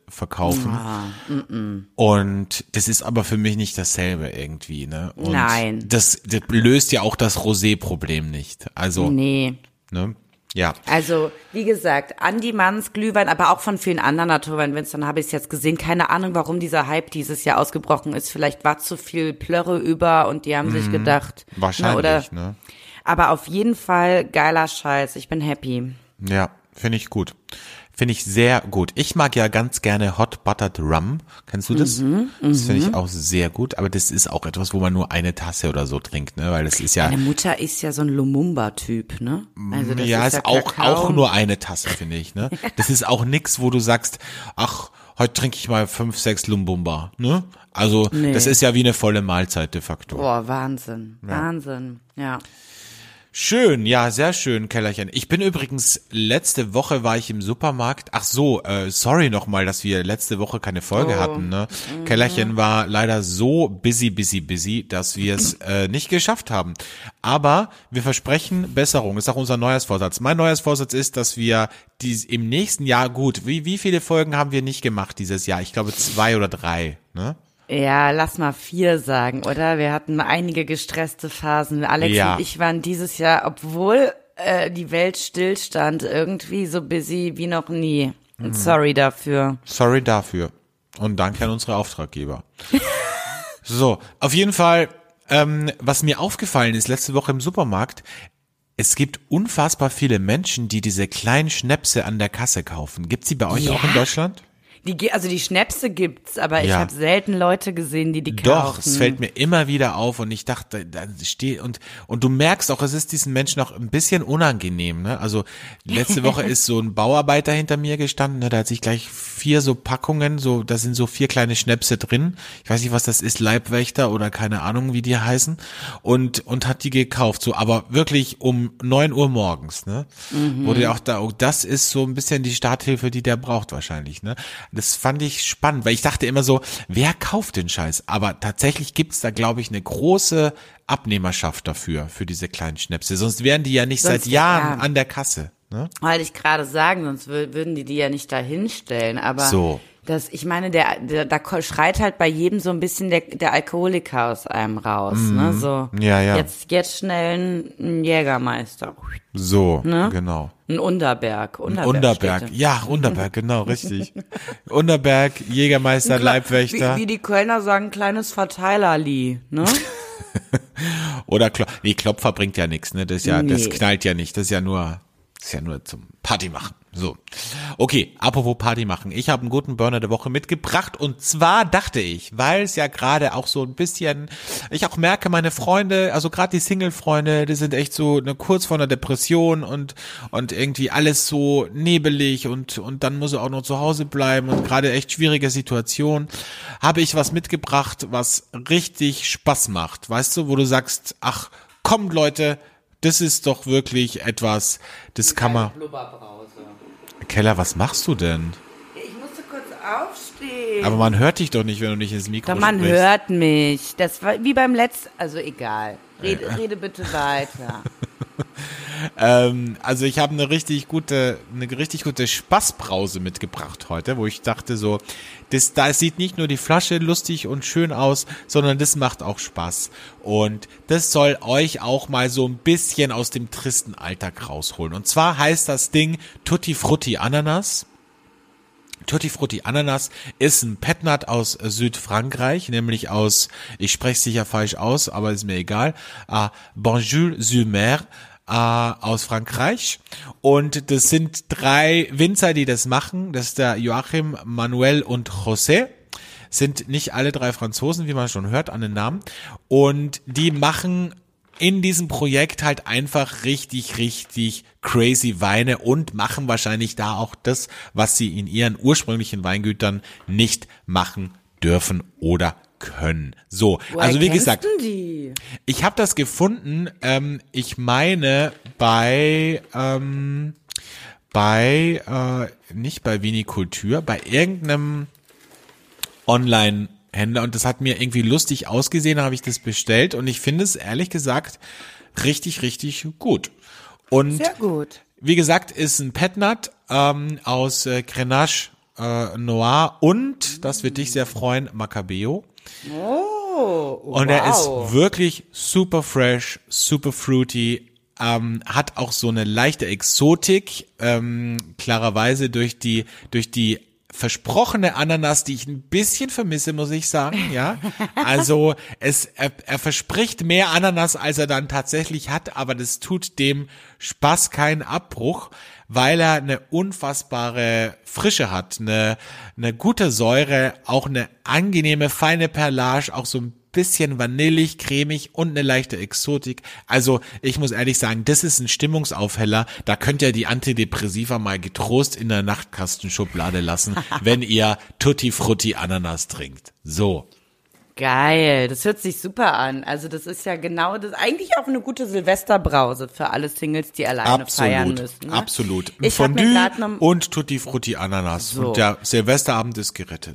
S2: verkaufen. Und das ist aber für mich nicht dasselbe irgendwie, ne? Und
S1: Nein.
S2: Das löst ja auch das Rosé-Problem nicht. Also,
S1: Nee.
S2: ne? Ja.
S1: Also, wie gesagt, Andi Manns Glühwein, aber auch von vielen anderen Naturweinwinzern habe ich es jetzt gesehen. Keine Ahnung, warum dieser Hype dieses Jahr ausgebrochen ist. Vielleicht war zu viel Plörre über und die haben sich gedacht.
S2: Wahrscheinlich, ne?
S1: Aber auf jeden Fall geiler Scheiß. Ich bin happy.
S2: Ja, finde ich gut. Finde ich sehr gut. Ich mag ja ganz gerne Hot Buttered Rum. Kennst du das? Das finde ich auch sehr gut. Aber das ist auch etwas, wo man nur eine Tasse oder so trinkt, ne? Weil das ist ja.
S1: Meine Mutter ist ja so ein Lumumba-Typ, ne? Also das
S2: ja,
S1: ist ja
S2: auch nur eine Tasse, finde ich, ne? Das ist auch nix, wo du sagst, ach, heute trinke ich mal 5, 6 Lumbumba, ne? Also,
S1: Nee.
S2: das ist ja wie eine volle Mahlzeit de facto.
S1: Boah, Wahnsinn. Wahnsinn. Ja.
S2: Schön, ja, sehr schön, Kellerchen. Ich bin übrigens, letzte Woche war ich im Supermarkt. Ach so, sorry nochmal, dass wir letzte Woche keine Folge hatten, ne? Kellerchen war leider so busy, dass wir es nicht geschafft haben. Aber wir versprechen Besserung, ist auch unser Neujahrsvorsatz. Mein Neujahrsvorsatz ist, dass wir im nächsten Jahr, gut, wie viele Folgen haben wir nicht gemacht dieses Jahr? Ich glaube 2 oder 3, ne?
S1: Ja, lass mal 4 sagen, oder? Wir hatten einige gestresste Phasen. Alex
S2: Ja.
S1: und ich waren dieses Jahr, obwohl die Welt stillstand, irgendwie so busy wie noch nie. Sorry dafür.
S2: Sorry dafür. Und danke an unsere Auftraggeber. So, auf jeden Fall, was mir aufgefallen ist letzte Woche im Supermarkt, es gibt unfassbar viele Menschen, die diese kleinen Schnäpse an der Kasse kaufen. Gibt's die bei euch auch in Deutschland?
S1: Die Schnäpse gibt's, aber ich
S2: Ja.
S1: habe selten Leute gesehen, die kaufen.
S2: Doch, es fällt mir immer wieder auf und ich dachte, da steht und du merkst auch, es ist diesen Menschen auch ein bisschen unangenehm, ne? Also letzte Woche ist so ein Bauarbeiter hinter mir gestanden, ne? Da hat sich gleich 4 so Packungen, so da sind so 4 kleine Schnäpse drin. Ich weiß nicht, was das ist, Leibwächter oder keine Ahnung, wie die heißen und hat die gekauft, so, aber wirklich um 9 Uhr morgens, ne? Wurde auch da, oh, das ist so ein bisschen die Starthilfe, die der braucht wahrscheinlich, ne? Das fand ich spannend, weil ich dachte immer so, wer kauft den Scheiß? Aber tatsächlich gibt's da, glaube ich, eine große Abnehmerschaft dafür, für diese kleinen Schnäpse. Sonst wären die ja nicht seit Jahren an der Kasse. Ne?
S1: Wollte ich gerade sagen, sonst würden die ja nicht da hinstellen. Aber
S2: so.
S1: ich meine, da schreit halt bei jedem so ein bisschen der Alkoholiker aus einem raus. Ne? So,
S2: Ja.
S1: Jetzt schnell ein Jägermeister.
S2: So,
S1: Ne?
S2: genau.
S1: Ein Unterberg.
S2: Unterberg,
S1: steht
S2: ja, Unterberg, genau, richtig. Unterberg, Jägermeister, Leibwächter.
S1: Wie die Kölner sagen, kleines Verteilerli, ne?
S2: Oder Klopfer bringt ja nichts, ne? Das knallt ja nicht, das ist ja nur zum Party machen. So. Okay, apropos Party machen. Ich habe einen guten Burner der Woche mitgebracht und zwar dachte ich, weil es ja gerade auch so ein bisschen, ich auch merke, meine Freunde, also gerade die Single-Freunde, die sind echt so kurz vor einer Depression und irgendwie alles so nebelig und dann muss er auch noch zu Hause bleiben und gerade echt schwierige Situation, habe ich was mitgebracht, was richtig Spaß macht, weißt du, wo du sagst, ach, kommt Leute, das ist doch wirklich etwas, das kann man... Keller, was machst du denn?
S1: Ich musste kurz aufstehen.
S2: Aber man hört dich doch nicht, wenn du nicht ins Mikro
S1: Doch, man
S2: sprichst.
S1: hört mich. Das war wie beim letzten, also egal. Rede bitte weiter.
S2: Also ich habe eine richtig gute Spaßbrause mitgebracht heute, wo ich dachte so, da sieht nicht nur die Flasche lustig und schön aus, sondern das macht auch Spaß. Und das soll euch auch mal so ein bisschen aus dem tristen Alltag rausholen. Und zwar heißt das Ding Tutti Frutti Ananas. Tutti Frutti Ananas ist ein Petnat aus Südfrankreich, nämlich aus, ich spreche es sicher falsch aus, aber ist mir egal, Bonjour-sur-Mer, aus Frankreich. Und das sind 3 Winzer, die das machen. Das ist der Joachim, Manuel und José. Sind nicht alle 3 Franzosen, wie man schon hört an den Namen. Und die machen in diesem Projekt halt einfach richtig, richtig crazy Weine und machen wahrscheinlich da auch das, was sie in ihren ursprünglichen Weingütern nicht machen dürfen oder können. So,
S1: Woher
S2: also wie
S1: kennst
S2: gesagt,
S1: du die?
S2: ich habe das gefunden, ich meine nicht bei Vinikultur, bei irgendeinem Online-Händler und das hat mir irgendwie lustig ausgesehen, habe ich das bestellt und ich finde es ehrlich gesagt richtig, richtig gut. Und
S1: Sehr gut.
S2: wie gesagt, ist ein Petnat aus Grenache Noir und, das wird dich sehr freuen, Macabeo.
S1: Oh,
S2: Und er ist wirklich super fresh, super fruity, hat auch so eine leichte Exotik, klarerweise durch die versprochene Ananas, die ich ein bisschen vermisse, muss ich sagen, ja. Also er verspricht mehr Ananas, als er dann tatsächlich hat, aber das tut dem Spaß keinen Abbruch, weil er eine unfassbare Frische hat, eine gute Säure, auch eine angenehme, feine Perlage, auch so ein bisschen vanillig, cremig und eine leichte Exotik. Also ich muss ehrlich sagen, das ist ein Stimmungsaufheller. Da könnt ihr die Antidepressiva mal getrost in der Nachtkastenschublade lassen, wenn ihr Tutti Frutti Ananas trinkt. So.
S1: Geil, das hört sich super an. Also das ist ja genau das, eigentlich auch eine gute Silvesterbrause für alle Singles, die alleine feiern müssen. Ne?
S2: Absolut.
S1: Ich hab mir
S2: Fondue
S1: grad noch-
S2: und Tutti Frutti Ananas.
S1: So.
S2: Und der Silvesterabend ist gerettet.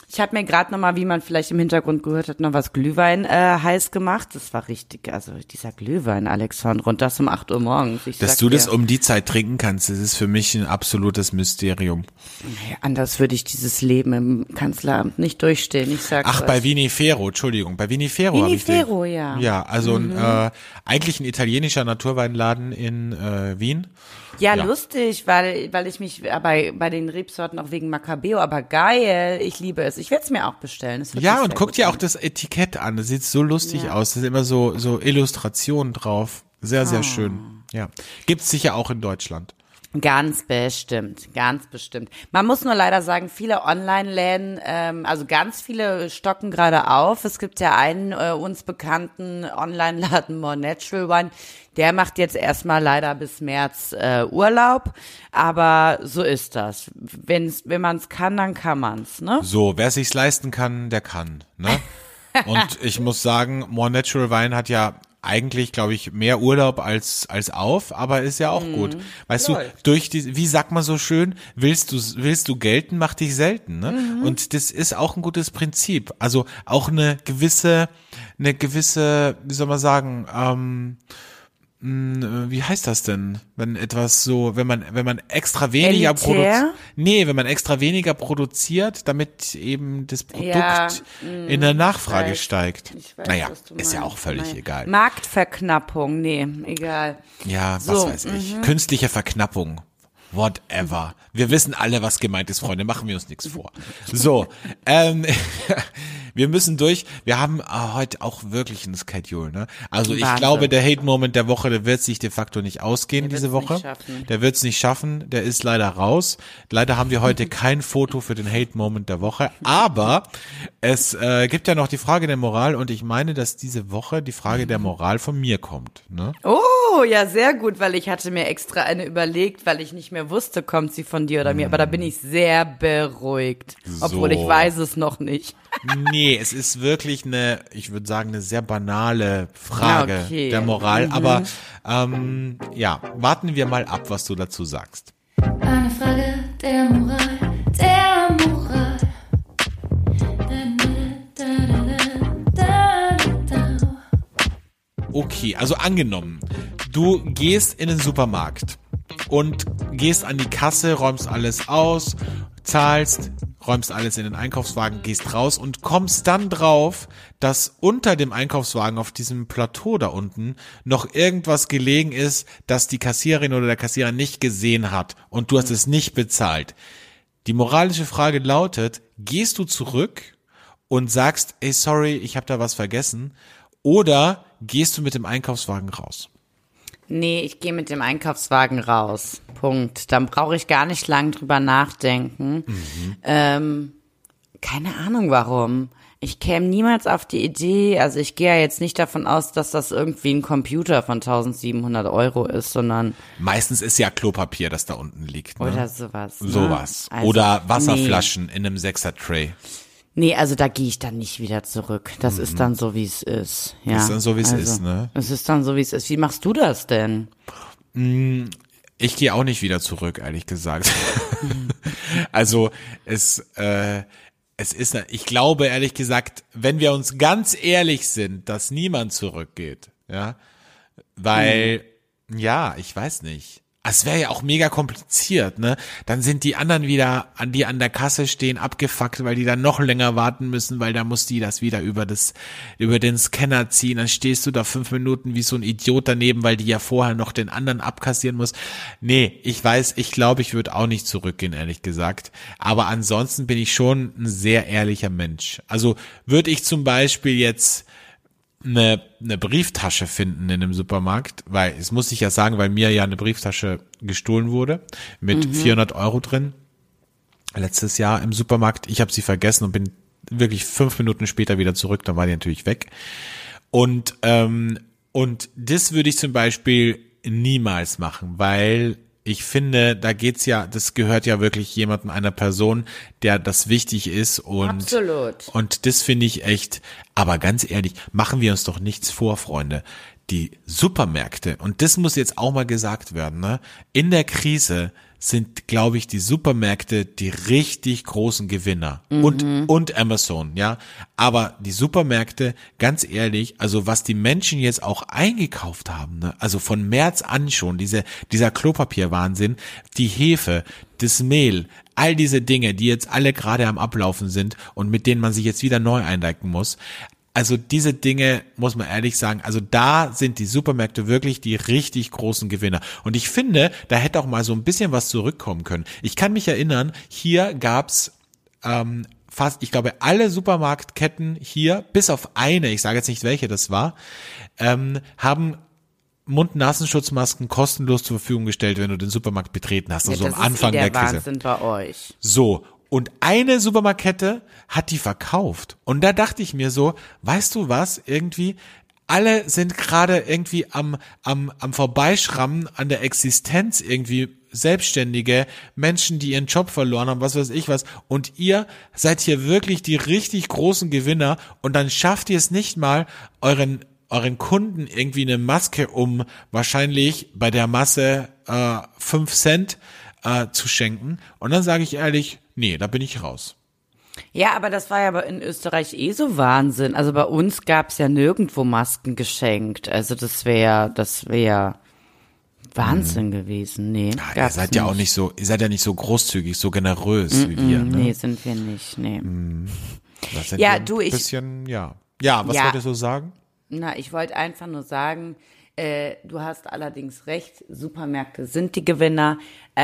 S1: Ich habe mir gerade nochmal, wie man vielleicht im Hintergrund gehört hat, noch was Glühwein heiß gemacht. Das war richtig, also dieser Glühwein, Alexandre, und das um 8 Uhr morgens.
S2: Dass du das um die Zeit trinken kannst, das ist für mich ein absolutes Mysterium.
S1: Naja, anders würde ich dieses Leben im Kanzleramt nicht durchstehen, ich sag's
S2: Ach,
S1: euch.
S2: bei Vinifero, Entschuldigung, bei Vinifero habe ich den.
S1: Vinifero, ja.
S2: Ja, also eigentlich ein italienischer Naturweinladen in Wien.
S1: Ja,
S2: Ja.
S1: lustig, weil ich mich bei den Rebsorten auch wegen Macabeo, aber geil, ich liebe es. Ich werde es mir auch bestellen. Es hört
S2: Ja,
S1: sich
S2: und
S1: sehr
S2: guck
S1: gut
S2: dir
S1: an.
S2: auch das Etikett an, das sieht so lustig
S1: Ja.
S2: aus, da sind immer so Illustrationen drauf. Sehr, sehr schön. Ja. Gibt's sicher auch in Deutschland.
S1: Ganz bestimmt, ganz bestimmt. Man muss nur leider sagen, viele Online-Läden, also ganz viele stocken gerade auf. Es gibt ja einen uns bekannten Online-Laden, More Natural Wine, der macht jetzt erstmal leider bis März Urlaub, aber so ist das. Wenn man es kann, dann kann man's, ne?
S2: So, wer sich's leisten kann, der kann, ne? Und ich muss sagen, More Natural Wine hat ja eigentlich, glaube ich, mehr Urlaub als auf, aber ist ja auch gut. Weißt
S1: Läuft.
S2: du, wie sagt man so schön, willst du gelten, mach dich selten, ne? Und das ist auch ein gutes Prinzip. Also auch eine gewisse, wie soll man sagen, wie heißt das denn? Wenn etwas so, wenn man extra weniger
S1: Elitär?
S2: wenn man extra weniger produziert, damit eben das Produkt
S1: Ja,
S2: in der Nachfrage
S1: weiß.
S2: steigt.
S1: Ich weiß,
S2: Naja,
S1: was du
S2: ist ja
S1: meinst.
S2: auch völlig
S1: Naja.
S2: egal.
S1: Marktverknappung, nee, egal.
S2: Ja, was
S1: So,
S2: weiß ich. Künstliche Verknappung. Whatever. Wir wissen alle, was gemeint ist, Freunde. Machen wir uns nichts vor. So, wir müssen durch. Wir haben heute auch wirklich ein Schedule, ne? Also ich
S1: Wahnsinn.
S2: glaube, der Hate-Moment der Woche, der wird sich de facto nicht ausgehen
S1: Der
S2: diese
S1: wird's
S2: Woche.
S1: nicht schaffen.
S2: Der wird es nicht schaffen. Der ist leider raus. Leider haben wir heute kein Foto für den Hate-Moment der Woche. Aber es gibt ja noch die Frage der Moral und ich meine, dass diese Woche die Frage der Moral von mir kommt, ne?
S1: Oh, ja, sehr gut, weil ich hatte mir extra eine überlegt, weil ich nicht mehr wusste, kommt sie von dir oder mir. Aber da bin ich sehr beruhigt, obwohl ich weiß es noch nicht.
S2: Nee, es ist wirklich ich würde sagen, eine sehr banale Frage
S1: Okay.
S2: der Moral. Aber ja, warten wir mal ab, was du dazu sagst.
S4: Eine Frage der Moral, der Moral.
S2: Okay, also angenommen, du gehst in den Supermarkt und gehst an die Kasse, räumst alles aus, zahlst, räumst alles in den Einkaufswagen, gehst raus und kommst dann drauf, dass unter dem Einkaufswagen auf diesem Plateau da unten noch irgendwas gelegen ist, das die Kassiererin oder der Kassierer nicht gesehen hat und du hast es nicht bezahlt. Die moralische Frage lautet, gehst du zurück und sagst, ey, sorry, ich habe da was vergessen, oder gehst du mit dem Einkaufswagen raus?
S1: Nee, ich gehe mit dem Einkaufswagen raus. Punkt. Dann brauche ich gar nicht lang drüber nachdenken. Keine Ahnung warum. Ich käme niemals auf die Idee, also ich gehe ja jetzt nicht davon aus, dass das irgendwie ein Computer von 1.700 € ist, sondern
S2: Meistens ist ja Klopapier, das da unten liegt. Ne?
S1: oder sowas. Ne?
S2: Sowas.
S1: Also,
S2: Oder Wasserflaschen in einem 6er-Tray.
S1: Nee, also da gehe ich dann nicht wieder zurück. Das ist dann so, wie es ist. Ja,
S2: Ist dann so, wie es
S1: also,
S2: ist, ne?
S1: Es ist dann so, wie es ist. Wie machst du das denn?
S2: Ich gehe auch nicht wieder zurück, ehrlich gesagt. Also es ist, ich glaube ehrlich gesagt, wenn wir uns ganz ehrlich sind, dass niemand zurückgeht, ja, weil, ja, ich weiß nicht. Es wäre ja auch mega kompliziert, ne? Dann sind die anderen wieder, die an der Kasse stehen, abgefuckt, weil die dann noch länger warten müssen, weil da muss die das wieder über den Scanner ziehen. Dann stehst du da 5 Minuten wie so ein Idiot daneben, weil die ja vorher noch den anderen abkassieren muss. Nee, ich glaube, ich würde auch nicht zurückgehen, ehrlich gesagt. Aber ansonsten bin ich schon ein sehr ehrlicher Mensch. Also würde ich zum Beispiel jetzt eine Brieftasche finden in einem Supermarkt, weil es muss ich ja sagen, weil mir ja eine Brieftasche gestohlen wurde mit 400 € drin letztes Jahr im Supermarkt. Ich habe sie vergessen und bin wirklich 5 Minuten später wieder zurück, dann war die natürlich weg. Und das würde ich zum Beispiel niemals machen, weil ich finde, das gehört ja wirklich jemandem, einer Person, der das wichtig ist und
S1: Absolut.
S2: Und das finde ich echt, aber ganz ehrlich, machen wir uns doch nichts vor, Freunde. Die Supermärkte, und das muss jetzt auch mal gesagt werden, ne? In der Krise sind, glaube ich, die Supermärkte die richtig großen Gewinner und Amazon, ja. Aber die Supermärkte, ganz ehrlich, also was die Menschen jetzt auch eingekauft haben, ne? Also von März an schon, dieser Klopapierwahnsinn, die Hefe, das Mehl, all diese Dinge, die jetzt alle gerade am Ablaufen sind und mit denen man sich jetzt wieder neu eindecken muss. Also diese Dinge, muss man ehrlich sagen, also da sind die Supermärkte wirklich die richtig großen Gewinner. Und ich finde, da hätte auch mal so ein bisschen was zurückkommen können. Ich kann mich erinnern, hier gab's fast, ich glaube, alle Supermarktketten hier, bis auf eine, ich sage jetzt nicht, welche das war, haben Mund-Nasenschutzmasken kostenlos zur Verfügung gestellt, wenn du den Supermarkt betreten hast. Also am Anfang der Krise.
S1: Das ist der Wahnsinn bei euch.
S2: So. Und eine Supermarktkette hat die verkauft. Und da dachte ich mir so, weißt du was, irgendwie, alle sind gerade irgendwie am Vorbeischrammen an der Existenz irgendwie Selbstständige, Menschen, die ihren Job verloren haben, was weiß ich was. Und ihr seid hier wirklich die richtig großen Gewinner. Und dann schafft ihr es nicht mal, euren Kunden irgendwie eine Maske um wahrscheinlich bei der Masse 5 Cent zu schenken. Und dann sage ich ehrlich, nee, da bin ich raus.
S1: Ja, aber das war ja in Österreich so Wahnsinn. Also bei uns gab's ja nirgendwo Masken geschenkt. Also das wäre Wahnsinn gewesen. Nee,
S2: ihr seid ja auch nicht so, ihr seid ja nicht so großzügig, so generös wie wir. Ne?
S1: Nee, sind wir nicht, nee.
S2: Das sind
S1: Ja,
S2: wir ein bisschen, ja. Ja, was wolltest du sagen?
S1: Na, ich wollte einfach nur sagen, du hast allerdings recht, Supermärkte sind die Gewinner,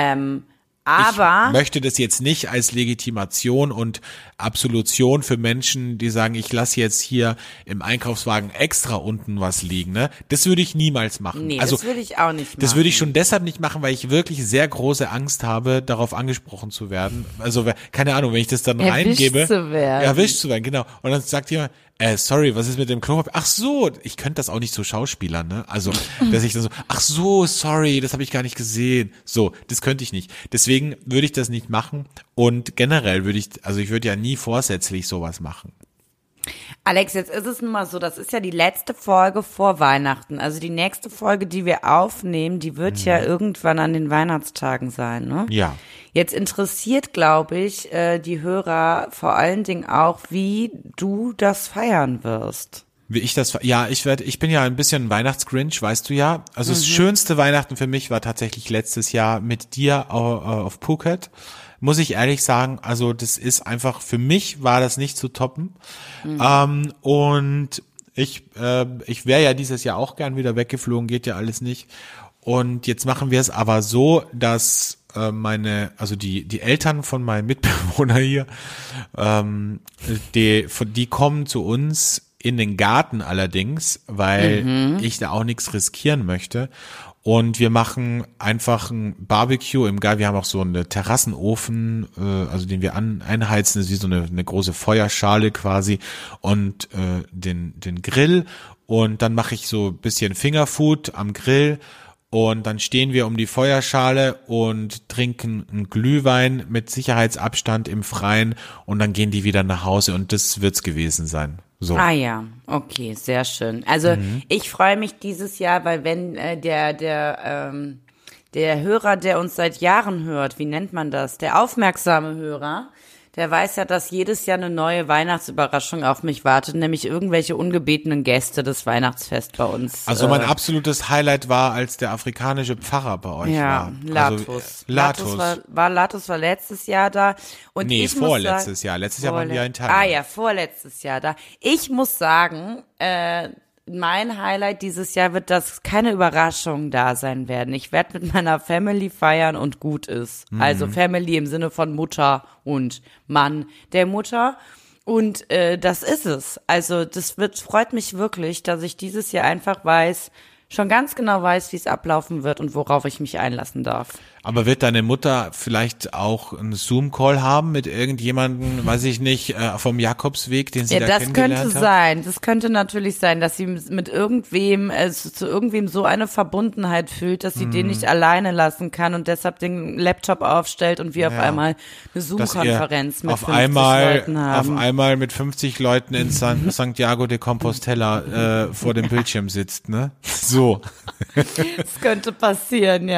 S1: aber
S2: ich möchte das jetzt nicht als Legitimation und Absolution für Menschen, die sagen, ich lasse jetzt hier im Einkaufswagen extra unten was liegen, ne? Das würde ich niemals machen.
S1: Nee,
S2: also,
S1: das würde ich auch nicht machen.
S2: Das würde ich schon deshalb nicht machen, weil ich wirklich sehr große Angst habe, darauf angesprochen zu werden. Also, keine Ahnung, wenn ich das dann reingebe. Erwischt zu werden, genau. Und dann sagt jemand, sorry, was ist mit dem Klopapier? Ach so, ich könnte das auch nicht so schauspielern, ne? Also, dass ich dann so, ach so, sorry, das habe ich gar nicht gesehen. So, das könnte ich nicht. Deswegen würde ich das nicht machen. Und generell ich würde ja nie vorsätzlich sowas machen.
S1: Alex, jetzt ist es nun mal so, das ist ja die letzte Folge vor Weihnachten. Also die nächste Folge, die wir aufnehmen, die wird ja irgendwann an den Weihnachtstagen sein, ne?
S2: Ja.
S1: Jetzt interessiert, glaube ich, die Hörer vor allen Dingen auch, wie du das feiern wirst.
S2: Wie ich das, ja, ich bin ja ein bisschen Weihnachtsgrinch, weißt du ja. Also das schönste Weihnachten für mich war tatsächlich letztes Jahr mit dir auf Phuket. Muss ich ehrlich sagen, also das ist einfach, für mich war das nicht zu toppen. Und ich wäre ja dieses Jahr auch gern wieder weggeflogen, geht ja alles nicht. Und jetzt machen wir es aber so, dass die Eltern von meinem Mitbewohner hier, die kommen zu uns in den Garten allerdings, weil ich da auch nichts riskieren möchte. Und wir machen einfach ein Barbecue im Garten. Wir haben auch so einen Terrassenofen, also den wir einheizen, das ist wie so eine große Feuerschale quasi, und den Grill. Und dann mache ich so ein bisschen Fingerfood am Grill. Und dann stehen wir um die Feuerschale und trinken einen Glühwein mit Sicherheitsabstand im Freien. Und dann gehen die wieder nach Hause. Und das wird's gewesen sein. So.
S1: Ah ja, okay, sehr schön. Also ich freue mich dieses Jahr, weil wenn der Hörer, der uns seit Jahren hört, wie nennt man das? Der aufmerksame Hörer, der weiß ja, dass jedes Jahr eine neue Weihnachtsüberraschung auf mich wartet, nämlich irgendwelche ungebetenen Gäste des Weihnachtsfest bei uns.
S2: Also mein absolutes Highlight war, als der afrikanische Pfarrer bei euch war.
S1: Latus.
S2: Also,
S1: Latus war letztes Jahr da. Und
S2: nee,
S1: ich
S2: vorletztes Jahr. Letztes Jahr waren wir in Thailand.
S1: Ah ja, vorletztes Jahr da. Ich muss sagen, mein Highlight dieses Jahr wird, dass keine Überraschungen da sein werden. Ich werde mit meiner Family feiern und gut ist. Also Family im Sinne von Mutter und Mann der Mutter. Und das ist es. Also freut mich wirklich, dass ich dieses Jahr einfach schon ganz genau weiß, wie es ablaufen wird und worauf ich mich einlassen darf.
S2: Aber wird deine Mutter vielleicht auch einen Zoom-Call haben mit irgendjemandem, weiß ich nicht, vom Jakobsweg, den sie da kennengelernt hat?
S1: Das könnte sein. Das könnte natürlich sein, dass sie mit irgendwem, zu irgendwem so eine Verbundenheit fühlt, dass sie den nicht alleine lassen kann und deshalb den Laptop aufstellt und wir auf einmal eine Zoom-Konferenz mit 50 Leuten haben.
S2: Auf einmal mit 50 Leuten in Santiago de Compostela vor dem Bildschirm sitzt, ne? So.
S1: Das könnte passieren, ja.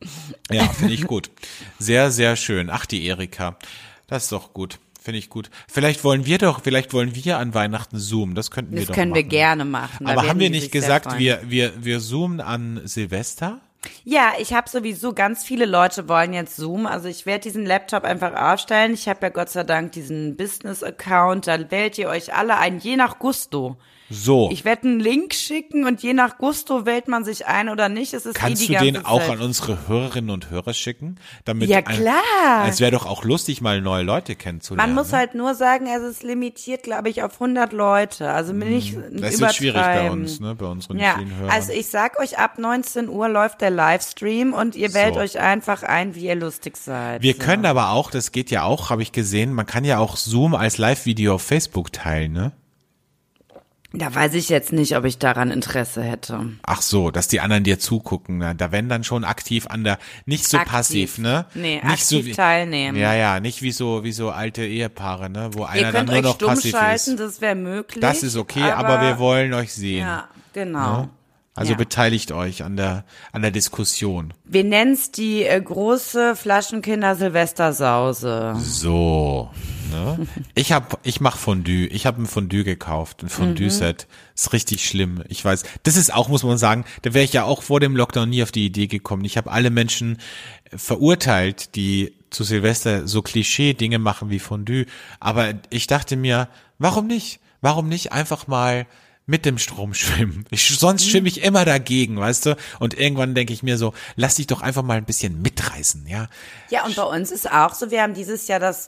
S2: Ja, finde ich gut. Sehr, sehr schön. Ach, die Erika. Das ist doch gut. Finde ich gut. Vielleicht wollen wir an Weihnachten zoomen. Das könnten wir doch machen.
S1: Das können wir gerne machen.
S2: Aber haben wir nicht gesagt, wir zoomen an Silvester?
S1: Ja, ich habe sowieso, ganz viele Leute wollen jetzt Zoom. Also ich werde diesen Laptop einfach aufstellen. Ich habe ja Gott sei Dank diesen Business-Account. Da wählt ihr euch alle ein, je nach Gusto.
S2: So.
S1: Ich werde einen Link schicken und je nach Gusto wählt man sich ein oder nicht. Es ist
S2: Kannst du den auch an unsere Hörerinnen und Hörer schicken? Damit
S1: ja, klar.
S2: Es wäre doch auch lustig, mal neue Leute kennenzulernen.
S1: Man muss halt nur sagen, es ist limitiert, glaube ich, auf 100 Leute. Also nicht
S2: das wird schwierig bei uns, ne? Bei unseren vielen Hörern.
S1: Also ich sag euch, ab 19 Uhr läuft der Livestream und ihr wählt euch einfach ein, wie ihr lustig seid.
S2: Wir können aber auch, das geht ja auch, habe ich gesehen, man kann ja auch Zoom als Live-Video auf Facebook teilen, ne?
S1: Da weiß ich jetzt nicht, ob ich daran Interesse hätte.
S2: Ach so, dass die anderen dir zugucken, ne? Da werden dann schon aktiv nicht so passiv, ne?
S1: Nee,
S2: nicht
S1: aktiv
S2: so
S1: teilnehmen.
S2: Ja, nicht wie so alte Ehepaare, ne? Wo einer dann
S1: ihr
S2: nur
S1: könnt euch
S2: noch
S1: stumm
S2: passiv
S1: schalten,
S2: ist.
S1: das wäre möglich.
S2: Das ist okay, aber wir wollen euch sehen.
S1: Ja, genau.
S2: Ne? Also beteiligt euch an der Diskussion.
S1: Wir nennen's die große Flaschenkinder-Silvestersause.
S2: So, ne? Ich mach Fondue. Ich habe ein Fondue gekauft, ein Fondue-Set. Ist richtig schlimm. Ich weiß, das ist auch, muss man sagen, da wäre ich ja auch vor dem Lockdown nie auf die Idee gekommen. Ich habe alle Menschen verurteilt, die zu Silvester so Klischee-Dinge machen wie Fondue. Aber ich dachte mir, warum nicht? Warum nicht einfach mal mit dem Strom schwimmen? Sonst schwimme ich immer dagegen, weißt du? Und irgendwann denke ich mir so, lass dich doch einfach mal ein bisschen mitreißen, ja?
S1: Ja, und bei uns ist auch so, wir haben dieses Jahr das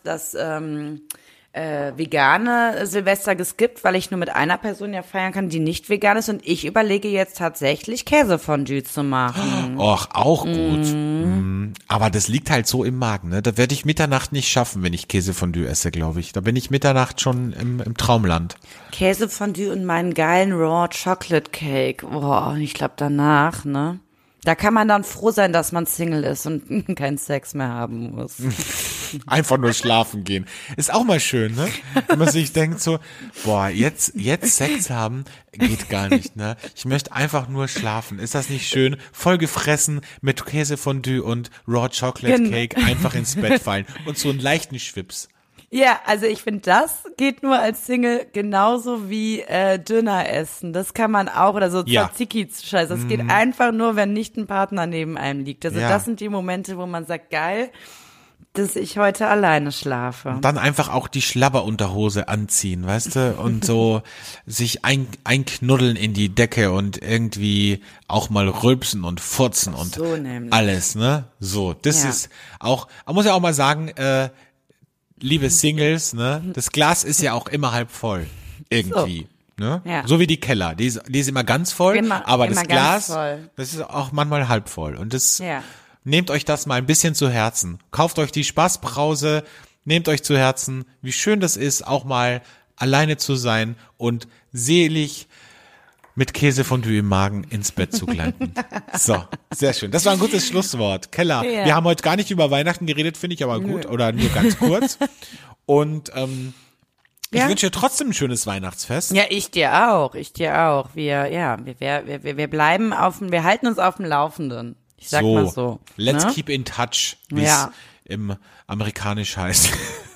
S1: vegane Silvester geskippt, weil ich nur mit einer Person ja feiern kann, die nicht vegan ist, und ich überlege jetzt tatsächlich Käsefondue zu machen.
S2: Och, auch gut. Aber das liegt halt so im Magen, ne? Da werde ich Mitternacht nicht schaffen, wenn ich Käsefondue esse, glaube ich. Da bin ich Mitternacht schon im Traumland.
S1: Käsefondue und meinen geilen Raw Chocolate Cake. Boah, ich glaube danach, ne? Da kann man dann froh sein, dass man Single ist und keinen Sex mehr haben muss.
S2: Einfach nur schlafen gehen. Ist auch mal schön, ne? Wenn man sich denkt so, boah, jetzt Sex haben geht gar nicht, ne? Ich möchte einfach nur schlafen. Ist das nicht schön? Voll gefressen mit Käsefondue und Raw Chocolate Cake einfach ins Bett fallen und so einen leichten Schwips.
S1: Ja, also ich finde, das geht nur als Single genauso wie Döner essen. Das kann man auch, oder so Tzatziki-Scheiß. Das geht einfach nur, wenn nicht ein Partner neben einem liegt. Also das sind die Momente, wo man sagt, geil, dass ich heute alleine schlafe.
S2: Und dann einfach auch die Schlabberunterhose anziehen, weißt du? Und so sich einknuddeln in die Decke und irgendwie auch mal rülpsen und furzen und
S1: so
S2: alles, ne? So, das ist auch, man muss ja auch mal sagen, liebe Singles, ne? Das Glas ist ja auch immer halb voll. Irgendwie. So. Ne? Ja. So wie die Keller. Die ist immer ganz voll, aber das Glas, das ist auch manchmal halb voll. Und das, nehmt euch das mal ein bisschen zu Herzen. Kauft euch die Spaßbrause, nehmt euch zu Herzen, wie schön das ist, auch mal alleine zu sein und selig mit Käsefondue im Magen ins Bett zu gleiten. So, sehr schön. Das war ein gutes Schlusswort. Keller, wir haben heute gar nicht über Weihnachten geredet, finde ich aber gut, oder nur ganz kurz. Und ich wünsche dir trotzdem ein schönes Weihnachtsfest.
S1: Ja, ich dir auch. Wir bleiben wir halten uns auf dem Laufenden. Ich sag mal so.
S2: Let's keep in touch, wie es im Amerikanisch heißt.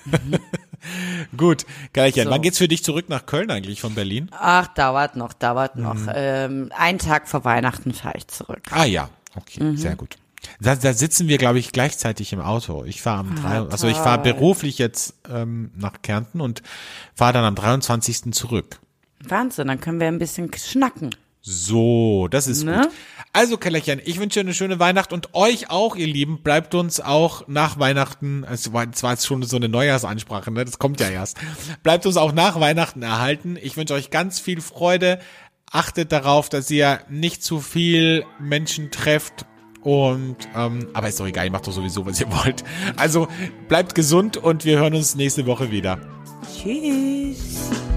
S2: Gut, Gerlchen, wann geht's für dich zurück nach Köln eigentlich von Berlin?
S1: Ach, dauert noch. Einen Tag vor Weihnachten fahre ich zurück.
S2: Ah ja, okay, sehr gut. Da sitzen wir, glaube ich, gleichzeitig im Auto. Ich fahre ich fahre beruflich jetzt nach Kärnten und fahre dann am 23. zurück.
S1: Wahnsinn, dann können wir ein bisschen schnacken.
S2: So, das ist gut. Also, Kellerchen, ich wünsche dir eine schöne Weihnacht und euch auch, ihr Lieben. Bleibt uns auch nach Weihnachten, es war jetzt schon so eine Neujahrsansprache, ne? Das kommt ja erst. Bleibt uns auch nach Weihnachten erhalten. Ich wünsche euch ganz viel Freude. Achtet darauf, dass ihr nicht zu viel Menschen trefft. Und, aber ist doch egal, ihr macht doch sowieso, was ihr wollt. Also, bleibt gesund und wir hören uns nächste Woche wieder.
S1: Tschüss.